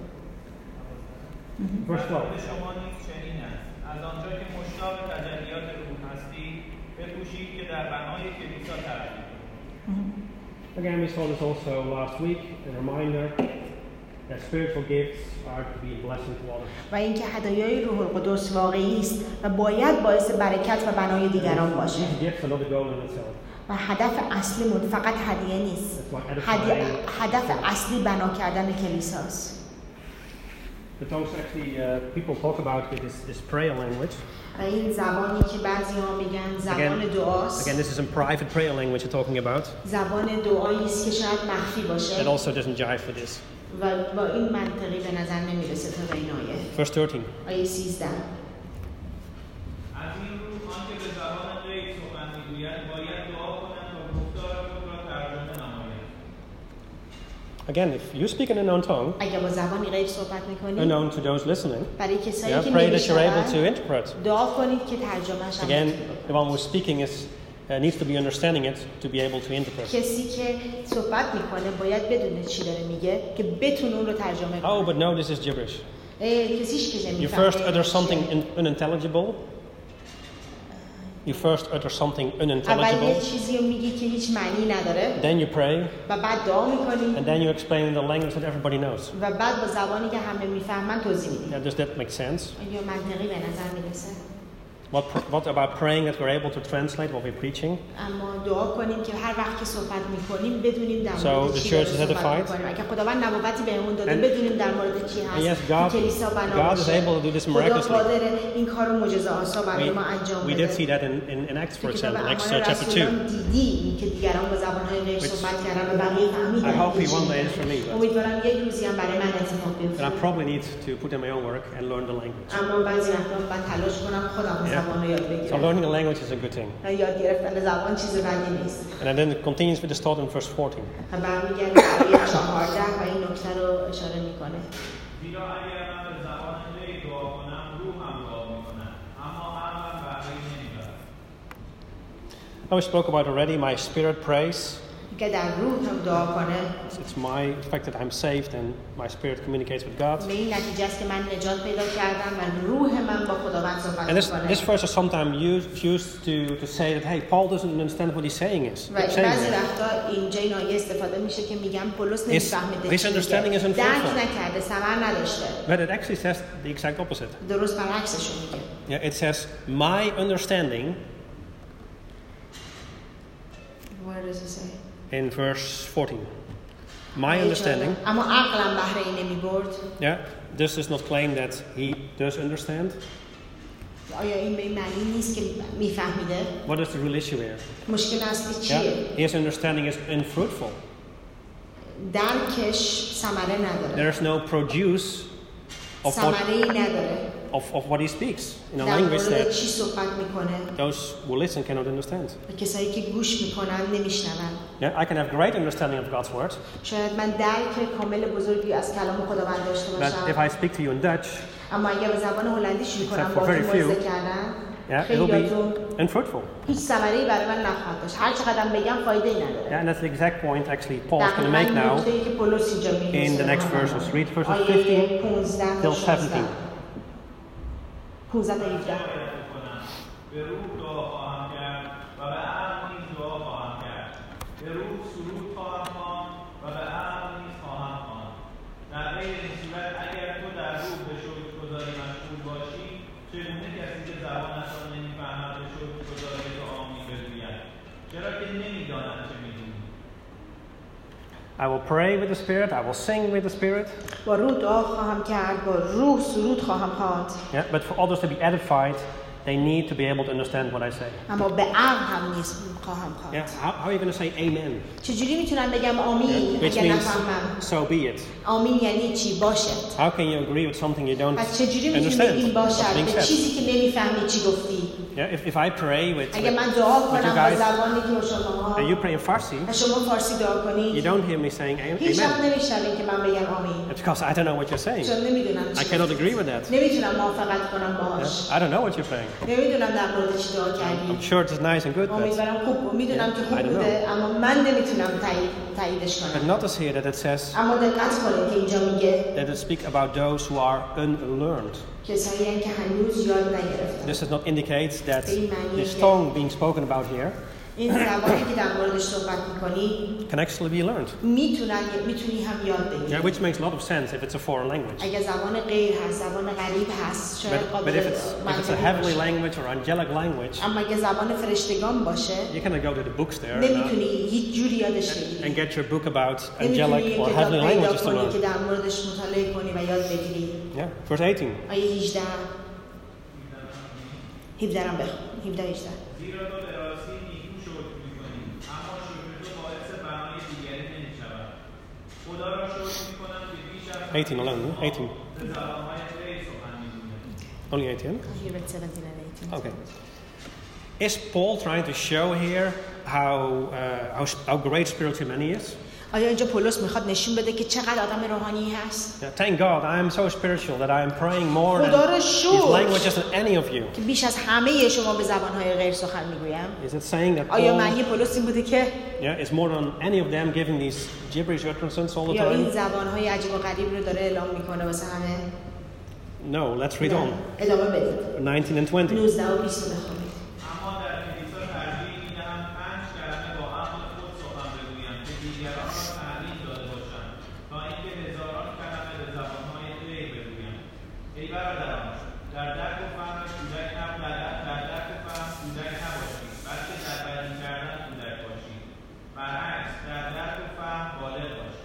Verse twelve. به شما نیز چنین است. از آنجا که مشتاق تجلیات روح هستید بکوشید که در بنای کلیسا ترقی کنید. Again, we saw this also last week, a reminder that spiritual gifts are to be a blessing to others. و اینکه هدایای روح القدس واقعی است و باید باعث برکت و بنای دیگران باشه. These gifts are not the goal in itself. و هدف اصلیمون فقط هدیه نیست. هدیه هدف اصلی بنا کردن کلیساست. The tongues actually, uh, people talk about it is, is prayer language. و این زبانی که بعضی‌ها میگن زبان دعاست. Again, this is a private prayer language you're talking about. زبان دعایی است که شاید مخفی باشه. It also doesn't jive with this. و با این منطقی به نظر نمیرسه تا به این آیه. Verse thirteen. آیه سیزده. از این رو آنکه به زبان غیب سخن میگوید باید دعا کنند تا گفتار خود را ترجمه نمایند. Again, if you speak in a known tongue, اگه با زبانی غیب صحبت میکنید unknown to those listening, برای کسایی yeah, که pray that you're able to نمیشنون interpret. دعا کنید که ترجمهش هم Again, بتونه the one who's speaking is uh, needs to be understanding it to be able to interpret. کسی که صحبت میکنه باید بدونه چی داره میگه که بتونه اون رو ترجمه Oh, کنه. but no, this is gibberish. کسیش که You نمیفهمه first utter something in- unintelligible. You first utter something اول یه unintelligible. چیزی رو میگی که هیچ معنی نداره Then you pray, و بعد دعا میکنی and then you explain in the language that everybody knows. و بعد با زبانی که همه میفهمن توضیح میدی. Yeah, does that make sense? آیا منطقی به نظر میرسه؟ What, pr- what about praying that we're able to translate what we're preaching? اما دعا کنیم که هر وقت که صحبت میکنیم بدونیم در So مورد the چی church داره is صحبت edified. میکنیم. اگه خداوند نبوتی بهمون داده And- بدونیم در مورد چی And yes, هست. God, که کلیسا بنا God is باشه. able to do this خدا miraculously. قادر این کارو معجزه آسا برای We, ما انجام we بده. did see that in, in, in Acts, for کتاب example, Acts اعمال uh, chapter two. رسولان دیدیم که دیگران با زبان‌های غیب Which صحبت کردن و بقیه فهمیدن. I hope که he چی one day میگن. is for me, but- امیدوارم یک روزی هم برای من اتفاق And I بیفته. probably need to put in my own work and learn the language. اما بعضی وقتا باید تلاش کنم خودم Yeah. زبان رو یاد So بگیرم. learning a language is a good thing. یاد گرفتن زبان چیز بدی نیست. And then it continues with this thought in verse fourteen. و برمیگرده به آیه چهارده و این نکته رو اشاره میکنه. زیرا اگر من به زبان غیب دعا کنم روحم دعا میکند اما عقلم بهره‌ای نمیبرد. I we spoke about already, my spirit prays. که در روح هم دعا کنه It's, it's my the fact that I'm saved and my spirit communicates with God. به این نتیجه است که من نجات پیدا کردم و روح من با خداوند صحبت And this, میکنه. this verse is sometimes used, used to, to say that, hey, Paul doesn't understand what he's saying is. و saying بعضی here. وقتا اینجا این آیه استفاده میشه که میگم پولس نمیفهمه his understanding is unfruitful. درک نکرده ثمر نداشته But it actually says the exact opposite. درست برعکسش رو میگه. Yeah, it says, my understanding, Where does it say? in verse fourteen. My understanding, اما عقلم بهره ای نمیبرد. yeah, this does not claim that he does understand. آیا این به این معنی نیست که میفهمیده؟ What is the real issue here? مشکل اصلی Yeah, چیه؟ his understanding is unfruitful. درکش ثمره نداره. There is no produce of what, ثمره ای نداره. of, of what he speaks in a در language مورد that چی صحبت میکنه؟ those who listen cannot understand. و کسایی که گوش میکنن نمیشنون. Yeah, I can have great understanding of God's word, شاید من درک کامل بزرگی از کلام خداوند داشته but if باشم. I speak to you in Dutch, اما اگر به زبان هلندی شروع کنم Except for با very تو few. موعظه کردن yeah, it'll be خیلیاتون unfruitful. هیچ ثمره‌ای برای من نخواهد داشت. هر چقدر بگم فایده ای نداره. Yeah, and that's the exact point actually Paul is going to make دقیقاً now نکته‌ای که پولس اینجا می‌نویسه. in the next verses. Read verses آیه fifteen پانزده till تا شانزده. seventeen. پانزده تا هفده. کنم به روح دعا خواهم کرد و به عقل نیز دعا خواهم کرد. به روح سرود خواهم خواند و به عقل نیز خواهم خواند. در غیر این صورت اگر تو در روح به شکرگزاری مشغول باشی چگونه کسی که زبانش را نمیفهمد به شکرگزاری تو آمین بگوید چرا که نمیداند چه میگویی. I will pray with the Spirit, I will sing with the Spirit. با روح دعا خواهم کرد، با روح سرود خواهم خواند. Yeah, but for others to be edified, they need to be able to understand what I say. اما به عقل هم نیست خواهم Yeah, خواند. how, how are you going to say amen? چجوری میتونم بگم آمین Which اگر means, نفهمم؟ so be it. آمین یعنی چی؟ باشه. How can you agree with something you don't پس چجوری میتونی understand? بگیم What's باشد being به said? چیزی که نمیفهمی چی گفتی؟ Yeah, if, if I pray with, اگه with, من دعا with you کنم با guys زبانی که با شما and you pray in Farsi, و شما فارسی دعا you کنید don't hear me saying am- هیچ وقت amen. نمیشنوین که من بگم آمین It's because I don't know what you're saying. چون نمیدونم I چی cannot گفتی. agree with that. نمیتونم موافقت کنم باهاش Yeah, I don't know what you're saying. نمیدونم در مورد چی دعا I'm کردی sure it's nice and good, but, امیدوارم خوب بود میدونم که I خوب don't بوده اما من نمیتونم تایید تاییدش but کنم notice here that it says اما دقت کنید که اینجا میگه that it speaks about those who are unlearned. کسایی هستند که هنوز یاد نگرفتن This does not indicate that Amen. this tongue being spoken about here این زبانی که در موردش صحبت میکنی can actually be learned. میتونن میتونی هم یاد Yeah, بگیری which makes a lot of sense if it's a foreign language. اگه زبان غیر هست زبان غریب هست شاید But, but قابل if it's if it's a منطقی heavenly باشه. language or angelic language, اما اگه زبان فرشتگان باشه you cannot go to the books there and, نمیتونی uh, هیچ جوری یادش and بگیری get your book about نمیتونی angelic یک or کتاب heavenly پیدا languages to کنی که learn. در موردش مطالعه کنی و یاد بگیری Yeah, verse eighteen. آیه هجده هفده هم بخون هفده هجده زیرا تو به راستی نیکو شکر میکنی اما شکر تو باعث بنای دیگری نمیشود. تو خدا را شکر می‌کنم که بیش از eighteen alone, huh? eighteen. به زبان‌های غیر سخن می‌گویم. Only eighteen? You read seventeen and eighteen. Okay. Is Paul trying to show here how, uh, how, how great spiritual man he is? آیا اینجا پولس میخواد نشون بده که چقدر آدم روحانی هست؟ Yeah, thank God I am so spiritual that I am praying more خدا than رو these شکر languages than any of you. که بیش از همه شما به زبانهای غیر سخن میگویم. Is it saying that آیا Paul معنی پولس این بوده که yeah, is more than any of them giving these gibberish utterances all the یا این time? زبانهای عجیب و غریب رو داره اعلام میکنه واسه همه؟ No, let's read on. ادامه بدید. nineteen and twenty. نوزده و بیست رو بخونید. اما در کلیسا ترجیح می‌دهم پنج کلمه با عقل خود سخن بگویم که دیگران را تعلیم داده باشند تا اینکه هزاران کلمه به زبان‌های غیر بگویم. ای برادران، در درک و فهم کودک نب- در- در درک و فهم کودک نباشید، بلکه در بیان کردن کودک باشید. برعکس، در درک و فهم بالغ باشید.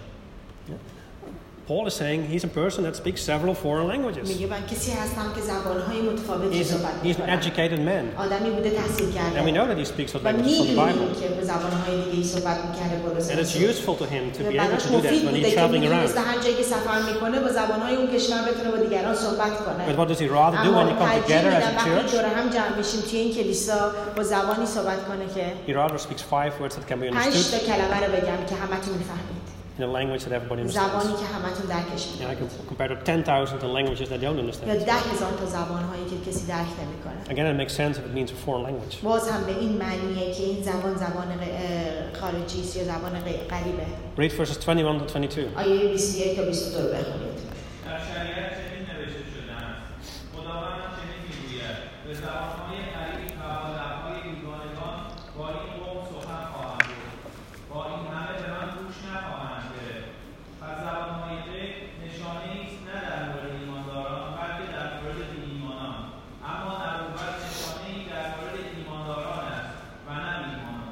Paul is saying he's a person that speaks several foreign languages. میگه من کسی هستم که زبانهای متفاوتی He's, صحبت he's an میکنم. educated man. آدمی بوده تحصیل And we کرده. know that he speaks those و languages from the Bible. میدونیم که به زبانهای دیگه ای صحبت میکرده پولس. And it's useful to him to be able براش to do that مفید when بوده he's که traveling around. میتونسته هر جایی که سفر میکنه با زبانهای اون کشور بتونه با دیگران صحبت But کنه. what does he rather do when he اما comes ترجیح together میدم as a وقتی church? دور هم جمع بشیم توی این کلیسا با زبانی صحبت کنه که He rather speaks five words that can be پنج تا understood کلمه رو بگم که همتون میفهمید. in a language that everybody زبانی understands. که همتون درکش And I میکنید. can compare to ten thousand languages that don't یا understand. ده هزار تا زبانهایی که کسی درک نمیکنه. Again, it makes sense if it means a foreign language. باز هم به این معنیه که این زبان زبان غ- اه، خارجی است یا زبان غ- غریبه. Read verses twenty-one to twenty-two. آیه بیست و یک تا بیست و دو رو بخونید. در شریعت چنین نوشته شده است خداوند چنین میگوید به زبانهای غریب و با لبهای بیگانگان با این قوم سخن خواهم گفت با این همه به من گوش نخواهند گرفت پس زبانهای غیب نشانه ایست نه در مورد ایمانداران بلکه در مورد بی‌ایمانان اما نبوت نشانه ای در مورد ایمانداران است و نه بی‌ایمانان.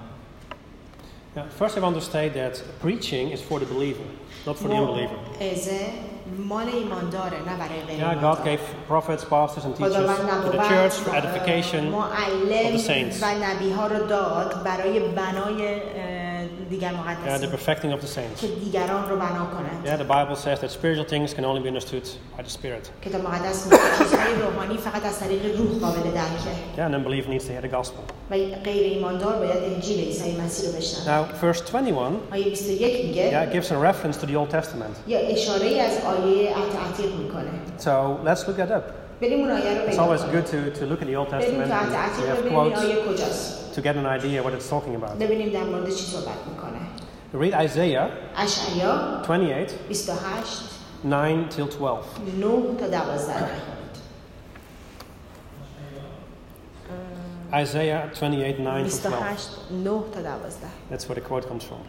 Yeah, first, I want to state that preaching is for the believer, not for the unbeliever. موعظه مال ایمانداره نه برای غیر Yeah, God ایماندار. gave prophets, pastors, and teachers خداوند to the نبوت، church for edification of معلم the saints. و نبی ها رو داد برای بنای اه، دیگر Yeah, the مقدسین perfecting of the saints. که دیگران رو بنا کنند. Yeah, the Bible says that spiritual things can only be understood by the Spirit. کتاب مقدس میگه چیزهای روحانی فقط از طریق روح قابل درکه Yeah, an unbeliever needs to hear the gospel. و غیر ایماندار باید انجیل عیسی مسیح رو بشنوه. Now, verse twenty-one, آیه بیست و یک میگه yeah, gives a reference to the Old Testament. یا اشاره ای از آیه عتیق میکنه. So let's look that up. بریم اون آیه رو It's پیدا always کنیم. good to, to look at the Old بریم Testament تو and we عتیق have ببینیم این quotes آیه کجاست. to get an idea what it's talking about. ببینیم در مورد چی صحبت میکنه. Read Isaiah اشعیا twenty-eight, بیست و هشت nine till twelve. نه تا دوازده بخونید. Isaiah twenty-eight, nine till بیست و twelve. هشت نه تا دوازده. That's where the quote comes from.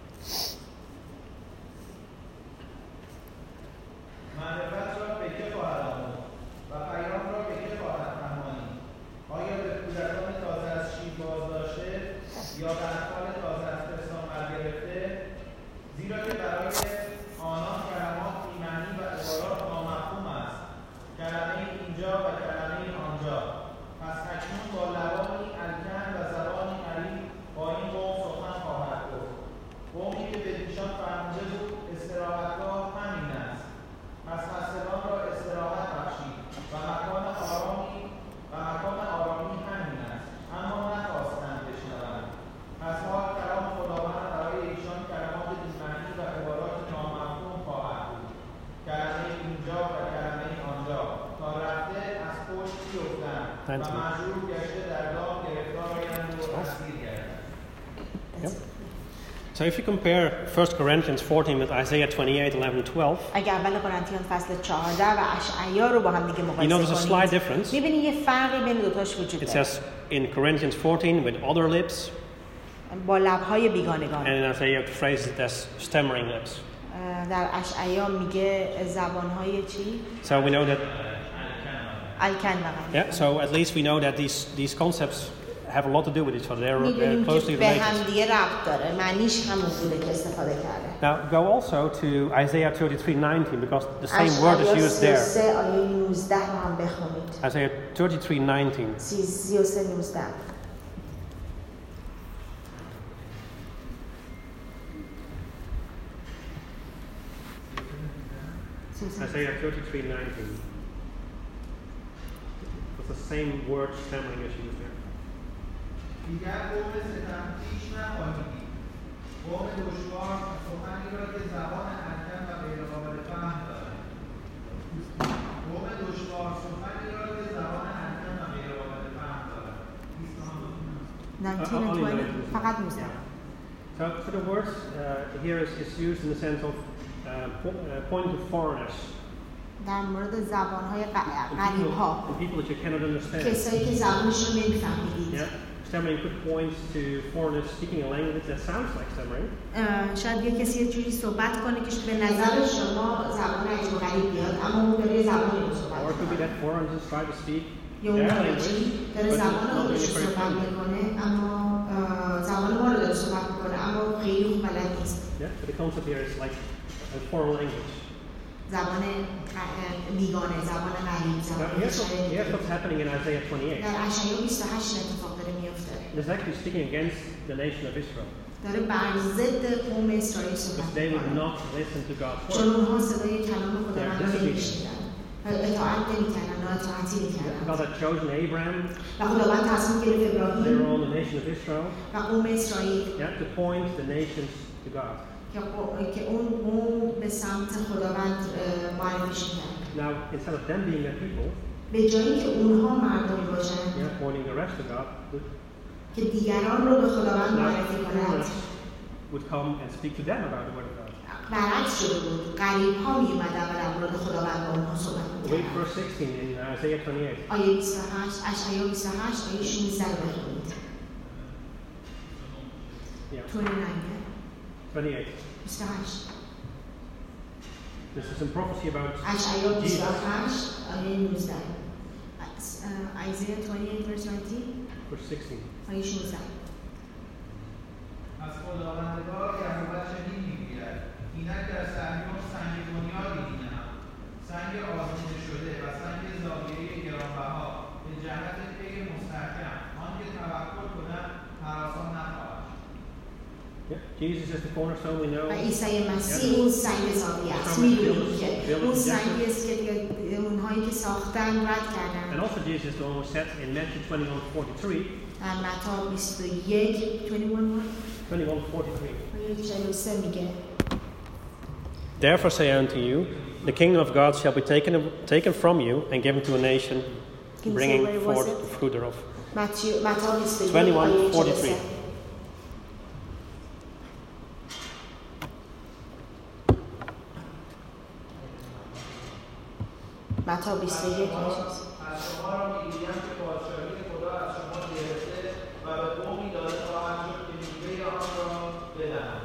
معرفت را به که خواهد آموخت و پیام را به که خواهد فهمانید آیا به کودکان تازه از شیر بازداشته یا به اطفال تازه از پستان برگرفته زیرا که برای آنان کلمات بی‌معنی و عبارات نامفهوم است کلمه اینجا و کلمه آنجا پس اکنون با لبانی الکن و زبانی غریب با این قوم سخن خواهد گفت قومی که به ایشان فرموده بود استراحتگاه همین است پس خستگان را استراحت بخشید و مکان آرامی و مکان آرامی همین است اما نخواستند بشنوند پس حال کلام خداوند برای ایشان کلمات بی‌معنی و عبارات نامفهوم خواهد بود کلمه اینجا و کلمه آنجا تا رفته از پشت بیفتند و مجبور گشته در دام گرفتار آیند و اسیر گردند. Yep. So if you compare First Corinthians fourteen with Isaiah twenty-eight, eleven, twelve, اگر اول قرنتیان فصل چهارده و اشعیا رو با هم دیگه you know there's a مقایسه slight کنید difference. می‌بینید یه فرقی بین دوتاش وجود It داره. says in Corinthians fourteen with other lips, با لب‌های بیگانگان. and in Isaiah it phrases it as stammering lips. اه، در اشعیا میگه زبان‌های چی؟ So we know that, الکن و غریب. yeah, so at least we know that these, these concepts have a lot to do with each other. They're, they're می‌دونیم closely که به هم related. دیگه ربط داره. معنیش همون بوده که استفاده کرده. Now go also to Isaiah thirty-three, nineteen because the same word is اشعیا used سی و there. سه آیه نوزده رو هم بخونید. Isaiah thirty-three, nineteen. سی و سه نوزده. Isaiah thirty-three nineteen. It's the same word stammering as used there. دیگر قوم ستم پیش نخواهید دید. قوم دشوار سخنی را که زبان الکن و غیرقابل فهم دارد. قوم دشوار سخنی را که زبان الکن و غیرقابل فهم دارد. nineteen and twenty فقط میزنم. So, so the word uh, here is, is used in the sense of uh, po- uh, pointing to foreigners. در مورد زبان‌های غریب‌ها. And people that you cannot understand. کسایی که زبانشون نمی‌فهمید. Yeah. Stammering could point to foreigners speaking a language that sounds like stammering. شاید یه کسی یه جوری صحبت کنه که به نظر شما زبان عجیب و غریب بیاد اما اون داره زبانی رو صحبت Or it could be کنه. that foreigners try to speak یا their اون language, داره but زبان not خودش really رو very صحبت fluent. میکنه اما زبان ما رو داره صحبت میکنه اما خیلی خوب بلد نیست. Yeah. So the concept here is like a foreign language. زبان بیگانه، زبان غریب، Now, زبان here's, what, here's شاید. what's happening in Isaiah twenty-eight. در اشعیا بیست و هشت اتفاق داره میفته. It's actually speaking against the nation of Israel. داره بر ضد قوم اسرائیل صحبت Because they would میکنه. not listen to God's چون word. اونها صدای کلام خداوند رو They're نمیشنیدن. اطاعت نمیکردن، نااطاعتی God میکردن. had chosen Abraham, و خداوند تصمیم گرفت they ابراهیم were all the nation of Israel, و قوم اسرائیل yeah, to point the nations to God. که قو- که اون اون به سمت خداوند اه، معرفیش کرد. Now, instead of them being their people, به جایی که اونها مردمی باشن yeah, pointing the rest to God, would, که دیگران رو به خداوند now معرفی کنند foreigners would come and speak to them about the word of God. برعکس شده بود. غریب ها می اومدن و در مورد خداوند با اونها صحبت Read میکردن. verse sixteen in Isaiah twenty-eight. آیه بیست و هشت اشعیا بیست و هشت آیه شانزده رو بخونید. Yeah, twenty-nine twenty-eight. بیست و هشت This is some prophecy about اشعیا بیست و Jesus. هشت آیه نوزده. Isaiah twenty-eight verse nineteen Verse sixteen. آیه شانزده. از خداوندگار یهوه چنین میگوید اینک در صهیون سنگ بنیادی دیدم سنگ آزموده شده و سنگ زاویه گرانبها به جهت پی مستحکم آنکه توکل کند هراسان نخواهد شد. Yeah, Jesus is the cornerstone we know. و عیسی مسیح اون سنگ زاویه است. می‌دونید که اون سنگی است که دیگه اونهایی که ساختن رد And کردن. also Jesus is the one who said in Matthew twenty-one forty-three, در متی بیست و یک twenty-one twenty-one forty-three. آیه چهل و سه میگه Therefore say I unto you, the kingdom of God shall be taken, taken from you and given to a nation, Can you bringing say where was forth it? the fruit thereof. متی متی بیست و یک twenty-one آیه چهل و forty-three. سه. متی بیست و یک آیه چهل و سه. از شما را میگویم که پادشاهی خدا از شما گرفته و به قومی داده خواهد شد که میوه آن را بدهند.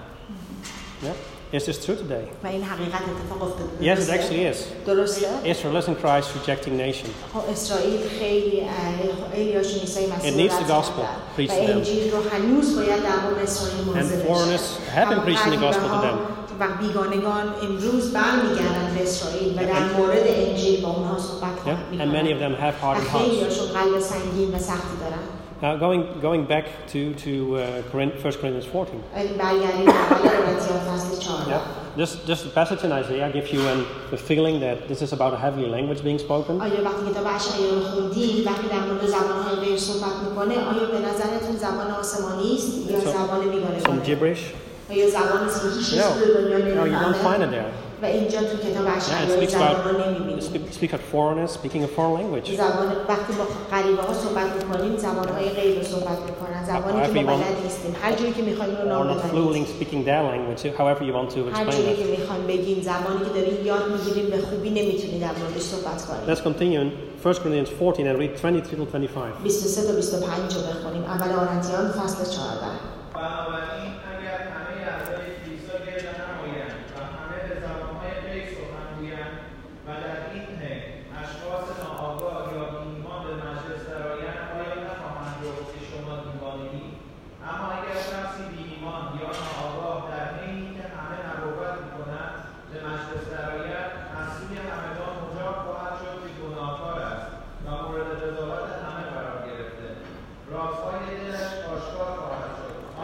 Yeah? Is this true today? و این حقیقت اتفاق افتاده. Yes, it درسته؟ actually is. درسته؟ Israel isn't Christ rejecting nation. خب اسرائیل خیلی خیلیاشون عیسی مسیح It رو needs رد the gospel کردن. preached و to them. انجیل رو هنوز باید در قوم اسرائیل And منزل foreigners بشه. have been اما preaching the gospel to غریبه‌ها them. و بیگانگان امروز برمیگردن به اسرائیل و در And- مورد انجیل با اونها صحبت Yeah? And many of them have و hardened hearts. خیلیاشون قلب سنگین و سختی دارن. Now, going going back to to uh, Corinth, First Corinthians fourteen. برگردیم به اول قرنتیان فصل چهارده. Yeah. This this passage in Isaiah gives you an, the feeling that this is about a heavenly language being spoken. آیا وقتی کتاب اشعیا رو خوندید وقتی در مورد زبان‌های غیر صحبت میکنه آیا به نظرتون زبان آسمانی است یا So- زبان Some بیگانگان؟ gibberish. آیا زبان است که هیچ No, کسی تو دنیا no, you don't find نمی‌فهمه؟ it there. و اینجا تو کتاب Yeah, it اشعیا speaks زبان about رو it نمی‌بینید. speak- speak of foreigners speaking a foreign language. زبان وقتی با غریبه ها صحبت میکنیم زبان‌های غیر رو صحبت میکنن زبانی که ما بلد نیستیم هر جوری که میخوایم رو Or نام not fluently ببریم speaking their language, however you want to هر explain جوری that. که میخوایم بگیم زبانی که داریم یاد میگیریم به خوبی نمیتونیم در موردش صحبت کنیم. Let's continue in First Corinthians fourteen and read twenty-three to twenty-five. بیست و سه تا بیست و پنج رو بخونیم. اول قرنتیان فصل چهارده. بنابراین اگر همه اعضای کلیسا گرد هم آیند و همه به زبانهای غیر سخن گویند و در این حین اشخاص ناآگاه یا بی‌ایمان به مجلس درآیند آیا نخواهند گفت که شما دیوانه‌اید؟ اما اگر شخصی بی‌ایمان یا ناآگاه در حینی که همه نبوت می‌کنند به مجلس درآید از سوی همگان مجاب خواهد شد که گناهکار است و مورد قضاوت همه قرار گرفته رازهای دلش آشکار خواهد شد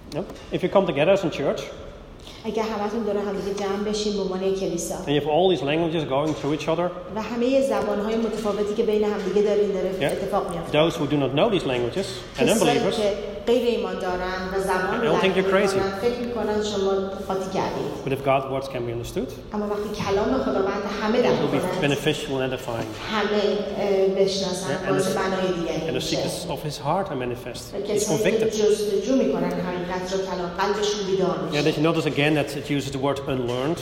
No? If you come together as a church, اگه همتون دور هم دیگه جمع بشین به عنوان یک کلیسا and you have all these languages going through each other, و همه زبان‌های متفاوتی که بین هم دیگه دارین داره yeah, اتفاق میفته. those who do not know these languages and کسایی unbelievers, که غیر ایمان دارن و زبان I رو don't think درک you're crazy. می‌کنن فکر می‌کنن شما قاطی کردید. but if God's words can be understood, اما وقتی کلام خداوند همه درک it will be کنن beneficial and edifying. همه اه، بشناسن Yeah, and باعث the- بنای دیگری And the میشه. secrets of his heart are manifest. و He's کسایی که convicted. جستجو میکنن حقیقت رو کلام قلبشون بیدار Yeah, میشه did you notice again that it uses the word unlearned?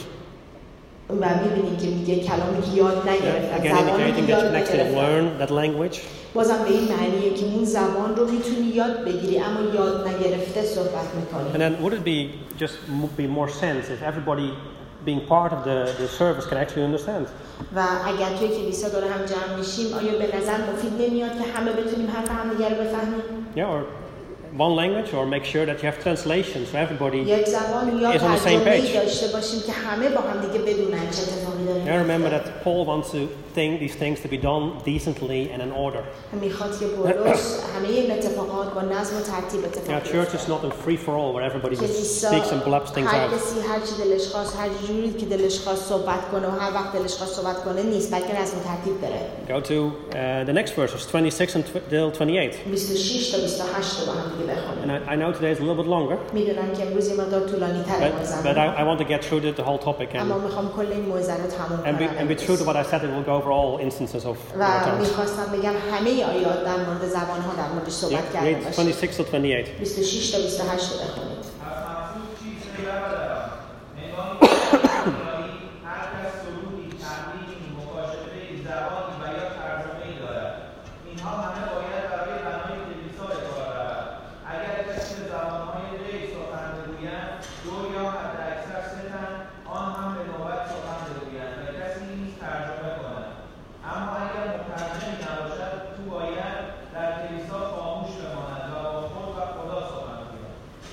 و میبینیم که میگه کلامی که یاد Yeah, نگرفتن again زبانی indicating که that you یاد can actually نگرفتن learn that language. بازم به این معنیه که اون زبان رو میتونی یاد بگیری اما یاد نگرفته صحبت میکنی And then would it be just m- be more sense if everybody being part of the, the service can actually understand? و اگر توی کلیسا دور هم جمع میشیم آیا به نظر مفید نمیاد که همه بتونیم حرف همدیگه رو بفهمیم Yeah, or one language, or make sure that you have translation so everybody. یک زبان یا is on the same ترجمه‌ای page. داشته باشیم که همه با هم دیگه بدونن چه اتفاقی داره Yeah, remember that Paul wants to think these things to be done decently and in order. میخواد که پولس همه این اتفاقات با نظم و ترتیب Yeah, اتفاق church بیفته. is not a free for all where everybody just کلیسا speaks and blabs things هر out. کسی هر چی دلش خواست هر جوری که دلش خواست صحبت کنه و هر وقت دلش خواست صحبت کنه نیست بلکه نظم و ترتیب داره. Go to uh, the next verses, twenty-six and tw- till twenty-eight. بیست و شش تا بیست و هشت رو با هم دیگه بخونیم. And I, I know today is a little bit longer, میدونم که امروز این مقدار طولانی تره but, but موعظه I, I want to get through the, the whole topic and, اما میخوام کل این موعظه رو تموم and, be, and be true to کنم what I said. It will go over all instances of و our tongues. میخواستم بگم همه آیات در مورد زبان ها در موردش صحبت Yeah, کرده read باشیم. twenty-six till twenty-eight. بیست و شش تا بیست و هشت رو بخونید. از مقصود چیز برادران هنگامی که می‌آیی هر کس سرودی تمرینی مکاشفه‌ای زبانی و یا ترجمه‌ای دارد اینها همه باید برای بنای کلیسا به کار رود اگر کسی به زبان‌های غیر سخن بگویند دو یا حداکثر سه تن آن هم به نوبت سخن بگویند و کسی نیز ترجمه کند اما اگر مترجمی نباشد تو باید در کلیسا خاموش بماند و با خود و خدا سخن گوید.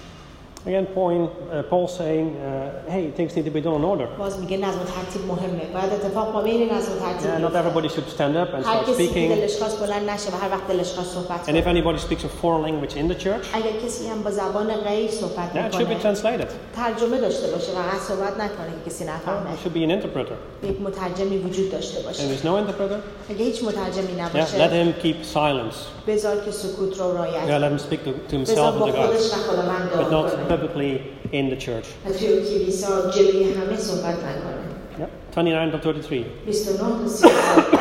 Again, point, uh, Paul saying, uh, hey, things need to be done in order. باز میگه نظم و ترتیب مهمه. باید اتفاق با بین نظم و ترتیب Yeah, not بیفته. everybody should stand up and هر start کسی که speaking. دلش خواست بلند نشه و هر وقت دلش خواست صحبت And if کنه. anybody speaks a foreign language in the church, اگر کسی هم با زبان غیر صحبت yeah, it should be میکنه translated. ترجمه داشته باشه و فقط صحبت نکنه که کسی نفهمه. There should be an interpreter. یک مترجمی وجود داشته And باشه. there's no interpreter, اگه هیچ مترجمی yeah, let نباشه him keep silence. بذار که سکوت رو Yeah, رعایت let him speak to, to بذار himself با and to God, خودش و خداوند but دعا not کنه. publicly in the church. و توی کلیسا جلوی همه صحبت نکنه. Yeah. twenty-nine to thirty-three. بیست و نه تا سی و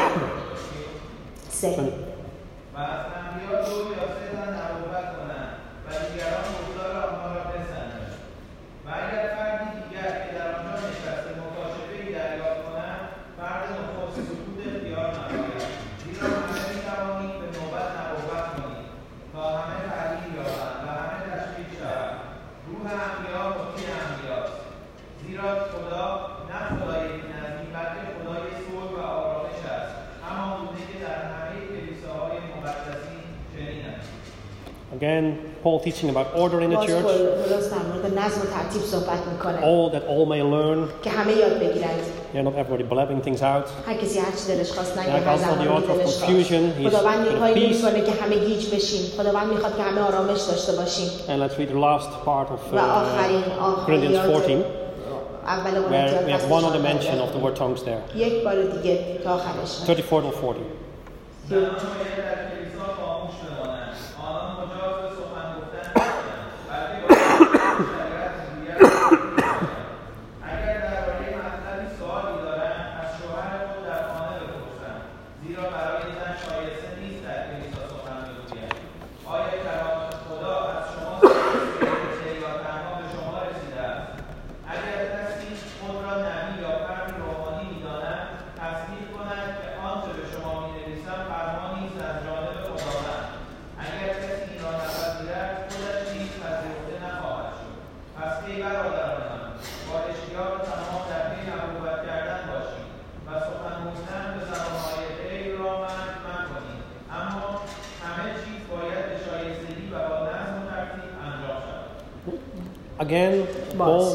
سه. و از انبیا دو یا سه تن نبوت کنند و دیگران گفتار آنها را بسنجند و اگر فردی دیگر که در آنجا نشسته مکاشفهای دریافت کند فرد نخست سکوت اختیار نماید زیرا همه میتوانید به نوبت نبوت کنید تا همه تعلیم یابند و همه تشویق شوند روح انبیا مطیع انبیاست زیرا خدا نه خدای بی‌نظمی بلکه خدای صلح و آرامش است همان گونه که در همه کلیساهای مقدسین چنین است. Again, Paul teaching about order in the باز church, پولس در مورد نظم و ترتیب صحبت میکنه all that all may learn. که همه یاد بگیرند. Yeah, not everybody blabbing things out. هر کسی هر چی دلش خواست نگه Yeah, هر God's not the زمانی author of دلش confusion. خواست. He's خداوند full of کاری peace. نمیکنه که همه گیج بشیم. خداوند میخواد که همه آرامش داشته باشیم. And let's read the last part of و آخرین uh, Corinthians آخریات fourteen, اول where قرنتیان we have فصل one other چهارده. mention of the word tongues there. یک بار دیگه تا آخرش. thirty-four to forty. زنان باید در کلیسا خاموش بمانند آنان مجاز به سخن گفتن نیستند بلکه با شریعت میگوید اگر درباره مطلبی سوالی دارند از شوهر خود در خانه بپرسند زیرا برای زن شایسته نیست در کلیسا سخن بگوید آیا کلام خدا از شما شایسته یا تنها به شما رسیده است اگر کسی خود را نبی یا فردی روحانی می‌داند تصدیق کند که آنچه به شما می‌نویسم فرمانی است از جانب خداوند اگر کسی این را نپذیرد خودش نیز پذیرفته نخواهد شد پس ای برادران من با اشتیاق تمام در پی نبوت کردن باشید و سخن گفتن به زبان‌های غیر را منع مکنید اما همه چیز باید به شایستگی و با نظم و ترتیب انجام شود. Again, Paul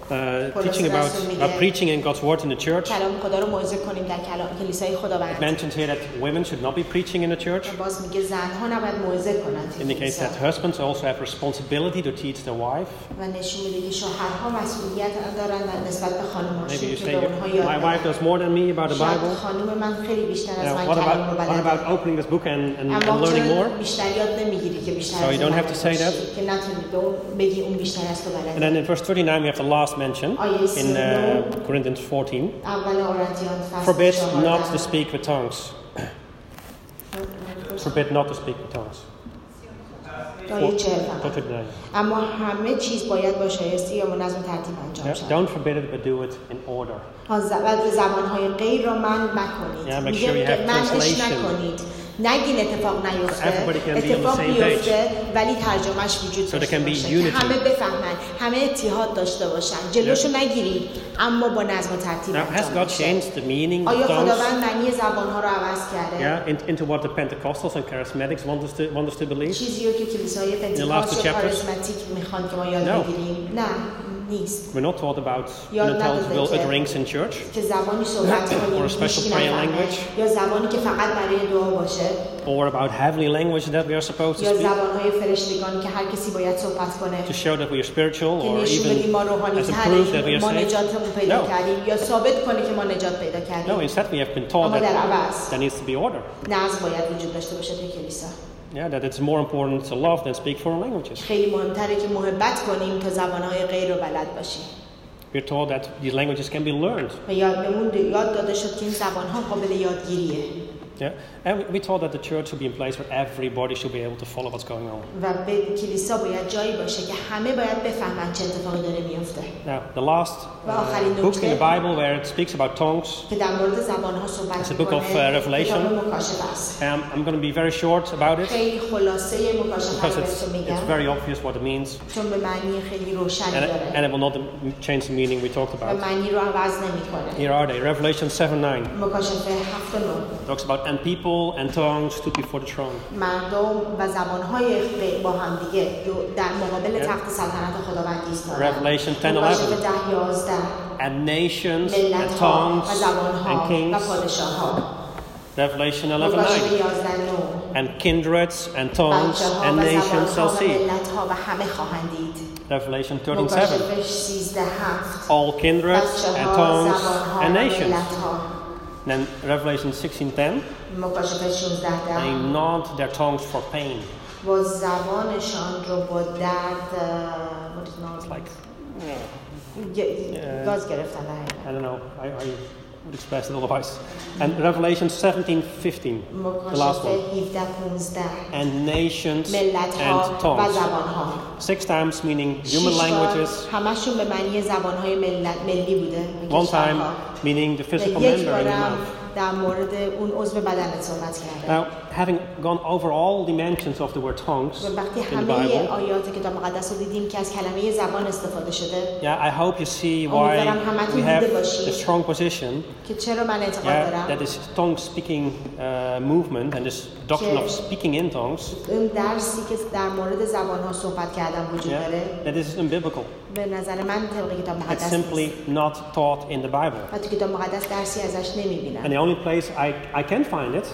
uh, teaching about, about preaching in God's word in the church. کلام خدا رو موعظه کنیم در کلام کلیسای خداوند. It mentions here that women should not be preaching in the church. باز میگه زنها نباید موعظه کنند. Indicates that husbands also have responsibility to teach their wife. و نشون میده که شوهرها مسئولیت دارند نسبت به خانم‌هاشون. Maybe you say, my wife knows more than me about the Bible. خانم من خیلی بیشتر از من What کلام رو about, what بلده. about opening this book and, and, and learning more? بیشتر یاد نمیگیری که بیشتر. So you don't have to say that. که نتونی به اون بگی اون بیشتر از تو بلده. And then in verse thirty-nine we have the last mention in uh, Corinthians fourteen. Forbid not to speak with tongues. Forbid not to speak with tongues. اما همه چیز باید با شایستی یا منظم ترتیب انجام شود. Don't forbid it, but do it in order. زبانهای غیر را من مکنید. میگه منش نکنید. نگین اتفاق نیفته. اتفاق بیفته ولی ترجمهش وجود داشته باشه. همه بفهمن، همه اتحاد داشته باشن. جلوشو نگیرید، اما با نظم و ترتیب انجام بشه. آیا خداوند معنی زبانها رو عوض کرده؟ Yeah, into what the Pentecostals and Charismatics want us to want us to believe. چیزی رو که کلیسای پنتکاست و کاریزماتیک میخوان که ما یاد بگیریم. نه. We're not taught about intelligible utterings in church or a special prayer language or about heavenly language that we are supposed to speak to show that we are spiritual or even as a proof that we are saved. No. No, instead we have been taught that there needs to be order. Yeah, that it's more important to love than speak foreign languages. We're told that these languages can be learned. Yeah, and we told that the church should be in place where everybody should be able to follow what's going on. Now, the last uh, book in the Bible where it speaks about tongues is the book of uh, Revelation. Um, I'm going to be very short about it because it's, it's very obvious what it means, and, and it will not change the meaning we talked about. Here are they, Revelation seven nine. Talks about and people and tongues stood before the throne. Revelation ten eleven. And nations and tongues and kings. Revelation eleven nine. And kindreds and tongues and nations shall see. Revelation thirteen seven. All kindreds and tongues and nations. Then Revelation sixteen ten. They gnawed their tongues for pain. It's like, yeah, uh, I don't know. I, I would express it otherwise. And Revelation seventeen fifteen, the last one. And nations and tongues. Six times meaning human languages. One time meaning the physical member in the mouth. Now, having gone over all dimensions of the word tongues in the Bible, yeah, I hope you see why we have the strong position, yeah, that this tongue speaking uh, movement and this doctrine of speaking in tongues, yeah, that is unbiblical. It's simply not taught in the Bible. And the only place I, I can find it,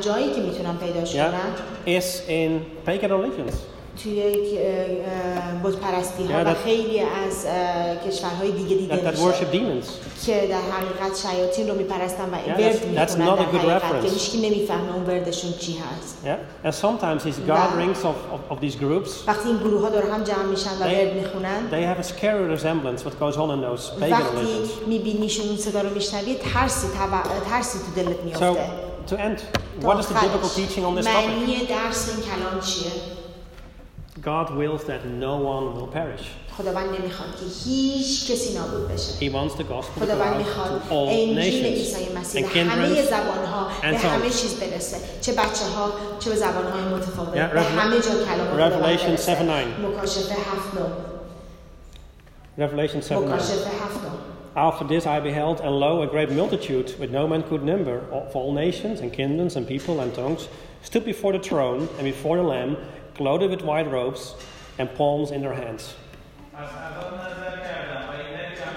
yeah, is in pagan religions. توی یک بت پرستی ها و خیلی از کشورهای دیگه دیده میشه که در حقیقت شیاطین رو میپرستن و ورد میکنن در حقیقت که هیچکی نمیفهمه اون وردشون چی هست. And sometimes these gatherings of, of, of these groups, وقتی این گروه ها دور هم جمع میشن و ورد میخونن, they have a scary resemblance what goes on in those pagan religions. وقتی میبینیشون اون صدا رو میشنوی ترسی ترسی تو دلت میفته. So to end, what is the biblical teaching on this topic? معنی درس این کلام چیه؟ God wills that no one will perish. خداوند نمیخواد که هیچ کسی نابود بشه. He wants the gospel to go خداوند out میخواد to all انجیل عیسی مسیح به همه زبانها به همه چیز برسه، چه بچه‌ها چه به زبانهای متفاوت، به همه جا کلام خدا برسه. مکاشفه هفت نو. Revelation seven nine. After this I beheld, and lo, a great multitude, which no man could number, of all nations and kingdoms and people and tongues, stood before the throne and before the Lamb, clothed with white robes and palms in their hands.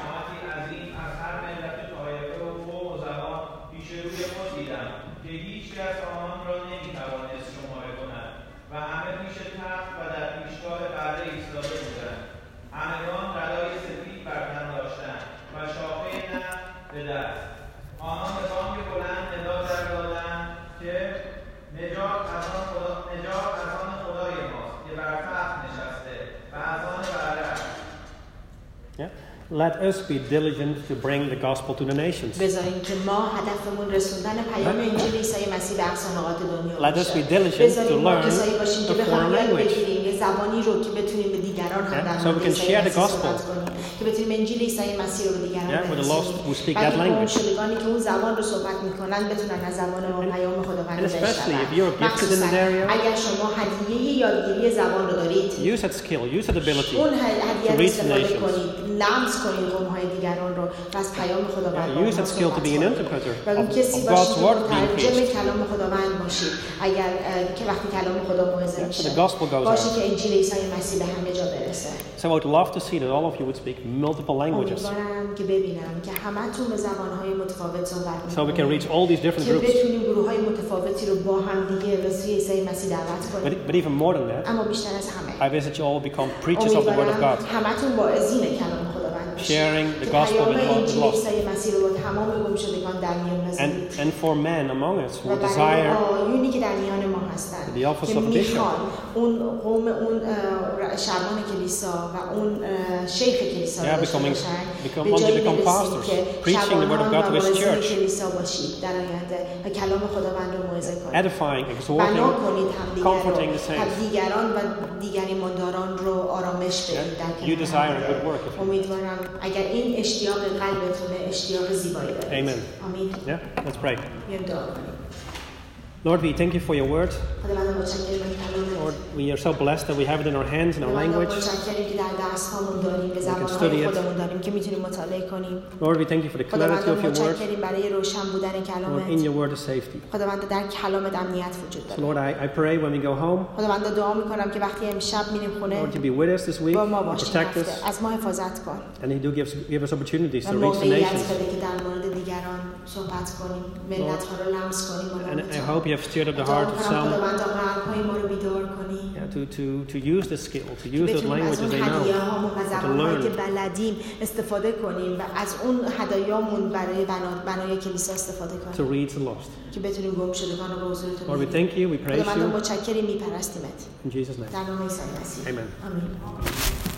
سایه بودند. همگان طلای سفید بر تن داشتند و شاخه نخل به دست. آنان به بانگ بلند ندا دادند که نجات از آن خدا نجات از آن خدای ماست که بر تخت نشسته و از آن برتر. Yeah. Let us be diligent to bring the gospel to the nations. بذاریم که ما هدفمون رسوندن پیام انجیل عیسی مسیح به اقصا نقاط دنیا Let us be باشه. diligent to بذاریم ما learn کسایی باشیم که the بخوایم foreign یاد language. بگیریم یه زبانی رو که بتونیم به دیگران هم در Yeah, so we مورد can عیسی share the مسیح gospel. صحبت کنیم که بتونیم انجیل عیسی مسیح رو به دیگران Yeah, with the lost who speak that بلکه language. شدگانی که اون زبان رو صحبت میکنن بتونن از زبان ما پیام خداوند And رو especially if بشنون. you're gifted in that area, اگر شما هدیه یادگیری زبان رو دارید use that skill, use that ability اون to هدیه رو reach the استفاده nations. کنید، لمس کنید قوم‌های دیگران رو و از پیام خداوند Yeah, use that skill to be an interpreter و اون of, کسی of باشید God's که word being مترجم preached. کلام خداوند باشید اگر اه، که وقتی کلام خدا موعظه Yeah, so میشه the gospel goes باشید out. که انجیل عیسی مسیح به همه جا برسه. So I would love to see that all of you would speak multiple languages, امیدوارم که ببینم که همتون به زبان‌های متفاوت صحبت so we can می‌کنید reach all these different که groups. بتونیم گروه‌های متفاوتی رو با هم دیگه به سوی عیسی مسیح دعوت But, کنیم. but even more than that, اما بیشتر از همه I visit you all become preachers of the word of God, امیدوارم همتون واعظین کلام خداوند باشید sharing the که gospel پیام with the انجیل lost. عیسی مسیح رو با تمام گمشدگان در میان And, بذارید and for men among us who و برای desire آیونی که در میان ما هستند the office که of bishop. میخوان اون قوم اون اه، شبان کلیسا و اون اه، شیخ کلیسا Yeah, رو داشته becoming- باشن become- به once they جایی become برسیم pastors, که preaching the word of God to شبانان و his واعظین church. کلیسا باشید در آینده و کلام خداوند رو موعظه کنید edifying, بنا exhorting, کنید همدیگر comforting the رو saints. همدیگران و دیگر ایمانداران رو آرامش بدید در Yeah. You کنار desire هم. a good work if you- امیدوارم اگر این اشتیاق قلبتونه اشتیاق زیبایی دارید. Amen. آمین. Yeah, let's pray. بیایم دعا کنیم. Lord, we thank you for your word. خداوند متشکریم از کلامت. Lord, we are so blessed that we have it in our hands, in our خداوند language. متشکریم که در دست‌هامون داریم به study زبان‌های it. خودمون داریم که میتونیم مطالعه کنیم. Lord, we thank you for the clarity خداوند of your word. متشکریم برای روشن بودن Lord, in کلامت. your word is safety. خداوند در کلامت امنیت وجود So داره. Lord, I, I pray when we go home, خداوند دعا میکنم که وقتی امشب میریم خونه Lord, you be with us this week, با ما you باشی protect us, هفته. از ما حفاظت کن and you do give, give us opportunities و to reach the موقعیت nations. بده که در مورد دیگران صحبت کنیم ملت ها رو لمس کنیم با And I نام hope تو. you have stirred up the دعا heart of می‌کنم some, خداوند قلب‌های ما رو بیدار کنی yeah, to, to, to use the skill, to use those بتونیم از languages اون they know, هدیه‌هامون و to زبان‌هایی که learn. بلدیم استفاده کنیم و از اون هدایامون برای بنا- بنای کلیسا استفاده to کنیم reach the lost. که بتونیم گم شدگان رو به حضور تو Lord, we بیاریم. thank you, we praise خداوند you. متشکریم میپرستیمت In Jesus' name. در نام عیسی مسیح Amen. آمین